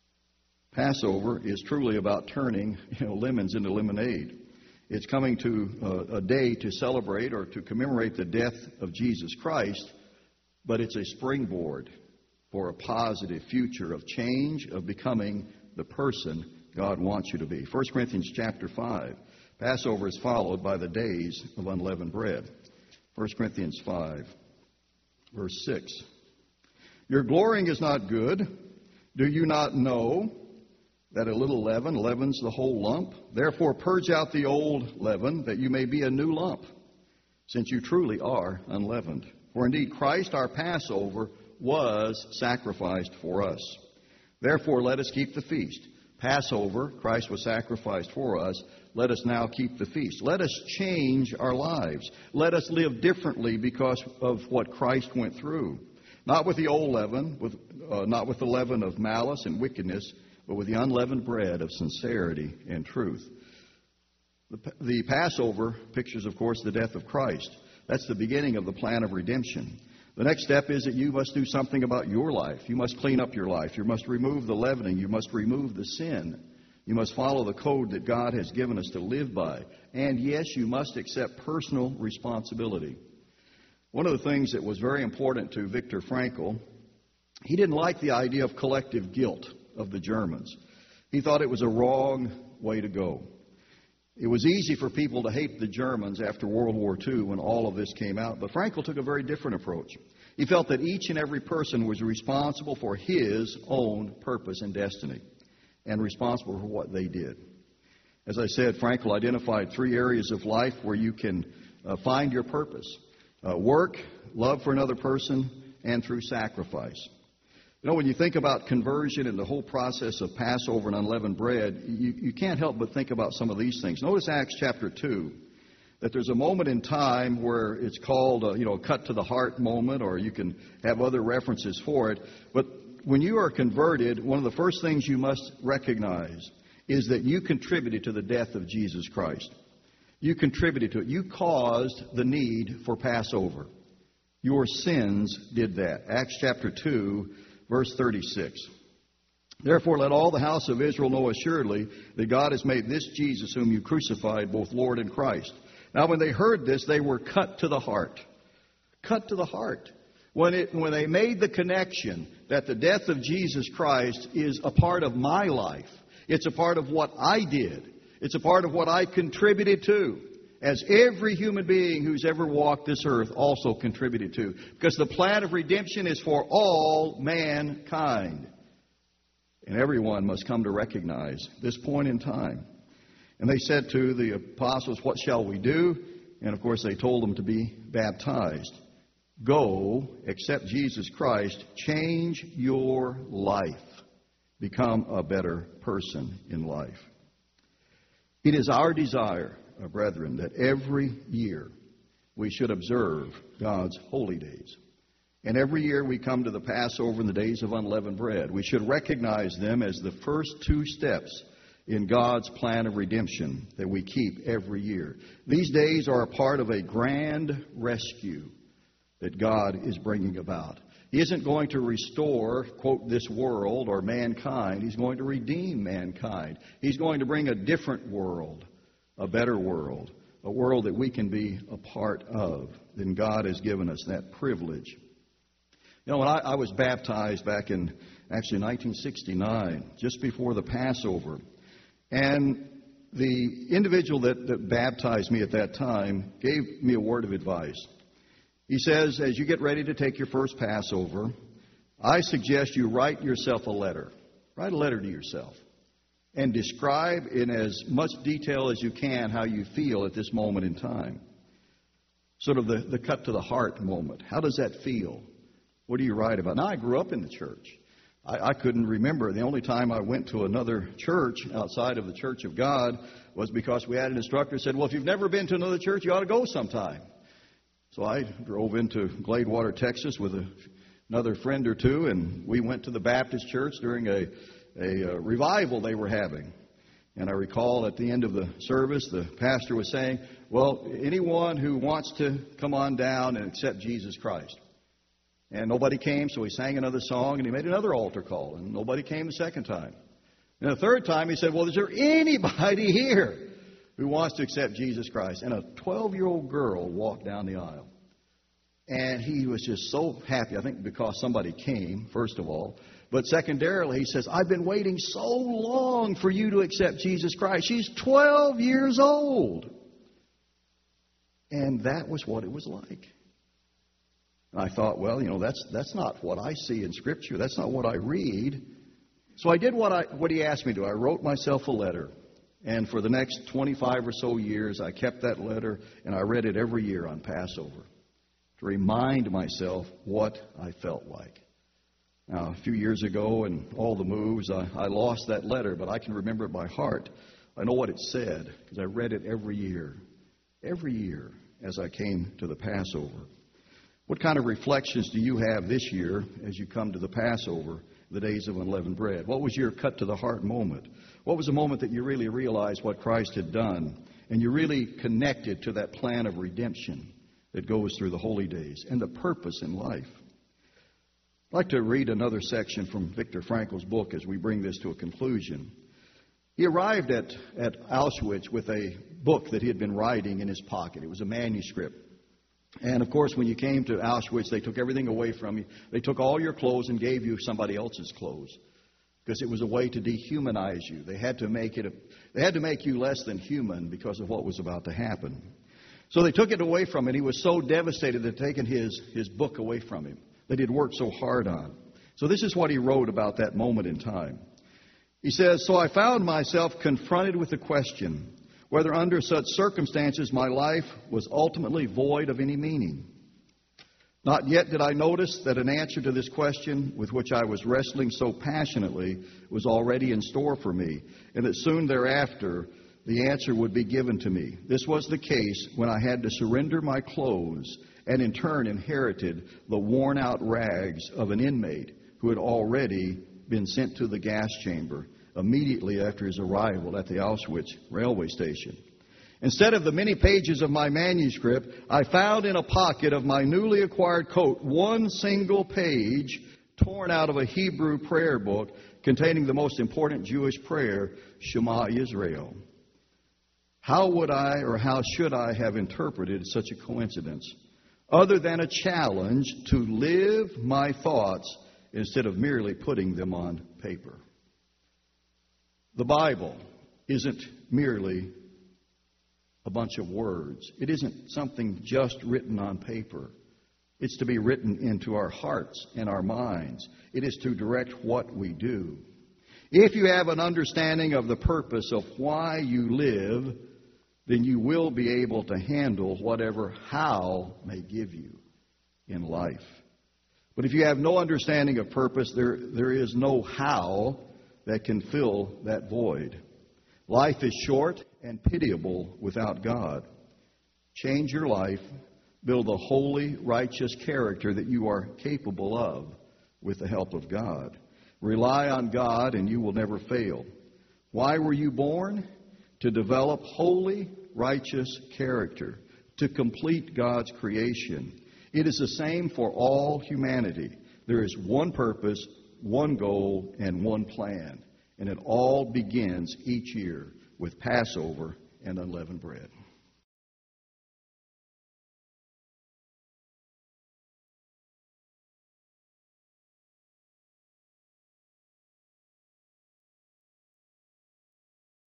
Passover is truly about turning lemons into lemonade. It's coming to a day to celebrate or to commemorate the death of Jesus Christ, but it's a springboard for a positive future of change, of becoming the person God wants you to be. 1 Corinthians chapter 5. Passover is followed by the days of unleavened bread. 1 Corinthians 5, verse 6. Your glorying is not good. Do you not know that a little leaven leavens the whole lump? Therefore purge out the old leaven, that you may be a new lump, since you truly are unleavened. For indeed Christ our Passover was sacrificed for us. Therefore let us keep the feast. Passover, Christ was sacrificed for us. Let us now keep the feast. Let us change our lives. Let us live differently because of what Christ went through. Not with the old leaven, not with the leaven of malice and wickedness, but with the unleavened bread of sincerity and truth. The Passover pictures, of course, the death of Christ. That's the beginning of the plan of redemption. The next step is that you must do something about your life. You must clean up your life. You must remove the leavening. You must remove the sin. You must follow the code that God has given us to live by. And yes, you must accept personal responsibility. One of the things that was very important to Viktor Frankl, he didn't like the idea of collective guilt of the Germans. He thought it was a wrong way to go. It was easy for people to hate the Germans after World War II when all of this came out, but Frankl took a very different approach. He felt that each and every person was responsible for his own purpose and destiny, and responsible for what they did. As I said, Frankl identified 3 areas of life where you can find your purpose. Work, love for another person, and through sacrifice. You know, when you think about conversion and the whole process of Passover and unleavened bread, you can't help but think about some of these things. Notice Acts chapter 2, that there's a moment in time where it's called a cut to the heart moment, or you can have other references for it. But when you are converted, one of the first things you must recognize is that you contributed to the death of Jesus Christ. You contributed to it. You caused the need for Passover. Your sins did that. Acts chapter 2, verse 36. Therefore, let all the house of Israel know assuredly that God has made this Jesus whom you crucified both Lord and Christ. Now, when they heard this, they were cut to the heart. Cut to the heart. When they made the connection that the death of Jesus Christ is a part of my life, it's a part of what I did, it's a part of what I contributed to, as every human being who's ever walked this earth also contributed to. Because the plan of redemption is for all mankind. And everyone must come to recognize this point in time. And they said to the apostles, what shall we do? And of course they told them to be baptized. Go, accept Jesus Christ, change your life. Become a better person in life. It is our desire, brethren, that every year we should observe God's holy days. And every year we come to the Passover and the days of unleavened bread. We should recognize them as the first two steps in God's plan of redemption that we keep every year. These days are a part of a grand rescue that God is bringing about. He isn't going to restore, quote, this world or mankind. He's going to redeem mankind. He's going to bring a different world, a better world, a world that we can be a part of. Then God has given us that privilege. You know, when I was baptized back in, actually 1969, just before the Passover, and the individual that baptized me at that time gave me a word of advice. He says, as you get ready to take your first Passover, I suggest you write yourself a letter. Write a letter to yourself and describe in as much detail as you can how you feel at this moment in time. Sort of the cut to the heart moment. How does that feel? What do you write about? Now, I grew up in the church. I couldn't remember. The only time I went to another church outside of the Church of God was because we had an instructor who said, well, if you've never been to another church, you ought to go sometime. So I drove into Gladewater, Texas with another friend or two, and we went to the Baptist church during a revival they were having. And I recall at the end of the service, the pastor was saying, well, anyone who wants to come on down and accept Jesus Christ. And nobody came, so he sang another song, and he made another altar call, and nobody came the second time. And the third time he said, well, is there anybody here who wants to accept Jesus Christ? And a 12-year-old girl walked down the aisle. And he was just so happy, I think because somebody came, first of all. But secondarily, he says, I've been waiting so long for you to accept Jesus Christ. She's 12 years old. And that was what it was like. And I thought, well, you know, that's not what I see in Scripture. That's not what I read. So I did what he asked me to. I wrote myself a letter. And for the next 25 or so years, I kept that letter, and I read it every year on Passover to remind myself what I felt like. Now, a few years ago, and all the moves, I lost that letter, but I can remember it by heart. I know what it said because I read it every year as I came to the Passover. What kind of reflections do you have this year as you come to the Passover, the days of unleavened bread? What was your cut-to-the-heart moment? What was the moment that you really realized what Christ had done, and you really connected to that plan of redemption that goes through the holy days and the purpose in life? I'd like to read another section from Viktor Frankl's book as we bring this to a conclusion. He arrived at Auschwitz with a book that he had been writing in his pocket. It was a manuscript. And, of course, when you came to Auschwitz, they took everything away from you. They took all your clothes and gave you somebody else's clothes because it was a way to dehumanize you. They had to make you less than human because of what was about to happen. So they took it away from him. He was so devastated they'd taken his book away from him that he'd worked so hard on. So this is what he wrote about that moment in time. He says, so I found myself confronted with the question whether under such circumstances my life was ultimately void of any meaning. Not yet did I notice that an answer to this question with which I was wrestling so passionately was already in store for me, and that soon thereafter the answer would be given to me. This was the case when I had to surrender my clothes and in turn inherited the worn-out rags of an inmate who had already been sent to the gas chamber immediately after his arrival at the Auschwitz railway station. Instead of the many pages of my manuscript, I found in a pocket of my newly acquired coat one single page torn out of a Hebrew prayer book containing the most important Jewish prayer, Shema Israel. How would I or how should I have interpreted such a coincidence other than a challenge to live my thoughts instead of merely putting them on paper? The Bible isn't merely a bunch of words. It isn't something just written on paper. It's to be written into our hearts and our minds. It is to direct what we do. If you have an understanding of the purpose of why you live, then you will be able to handle whatever how may give you in life. But if you have no understanding of purpose, there is no how that can fill that void. Life is short and pitiable without God. Change your life. Build a holy, righteous character that you are capable of with the help of God. Rely on God and you will never fail. Why were you born? To develop holy, righteous character, to complete God's creation. It is the same for all humanity. There is one purpose, one goal, and one plan. And it all begins each year with Passover and unleavened bread.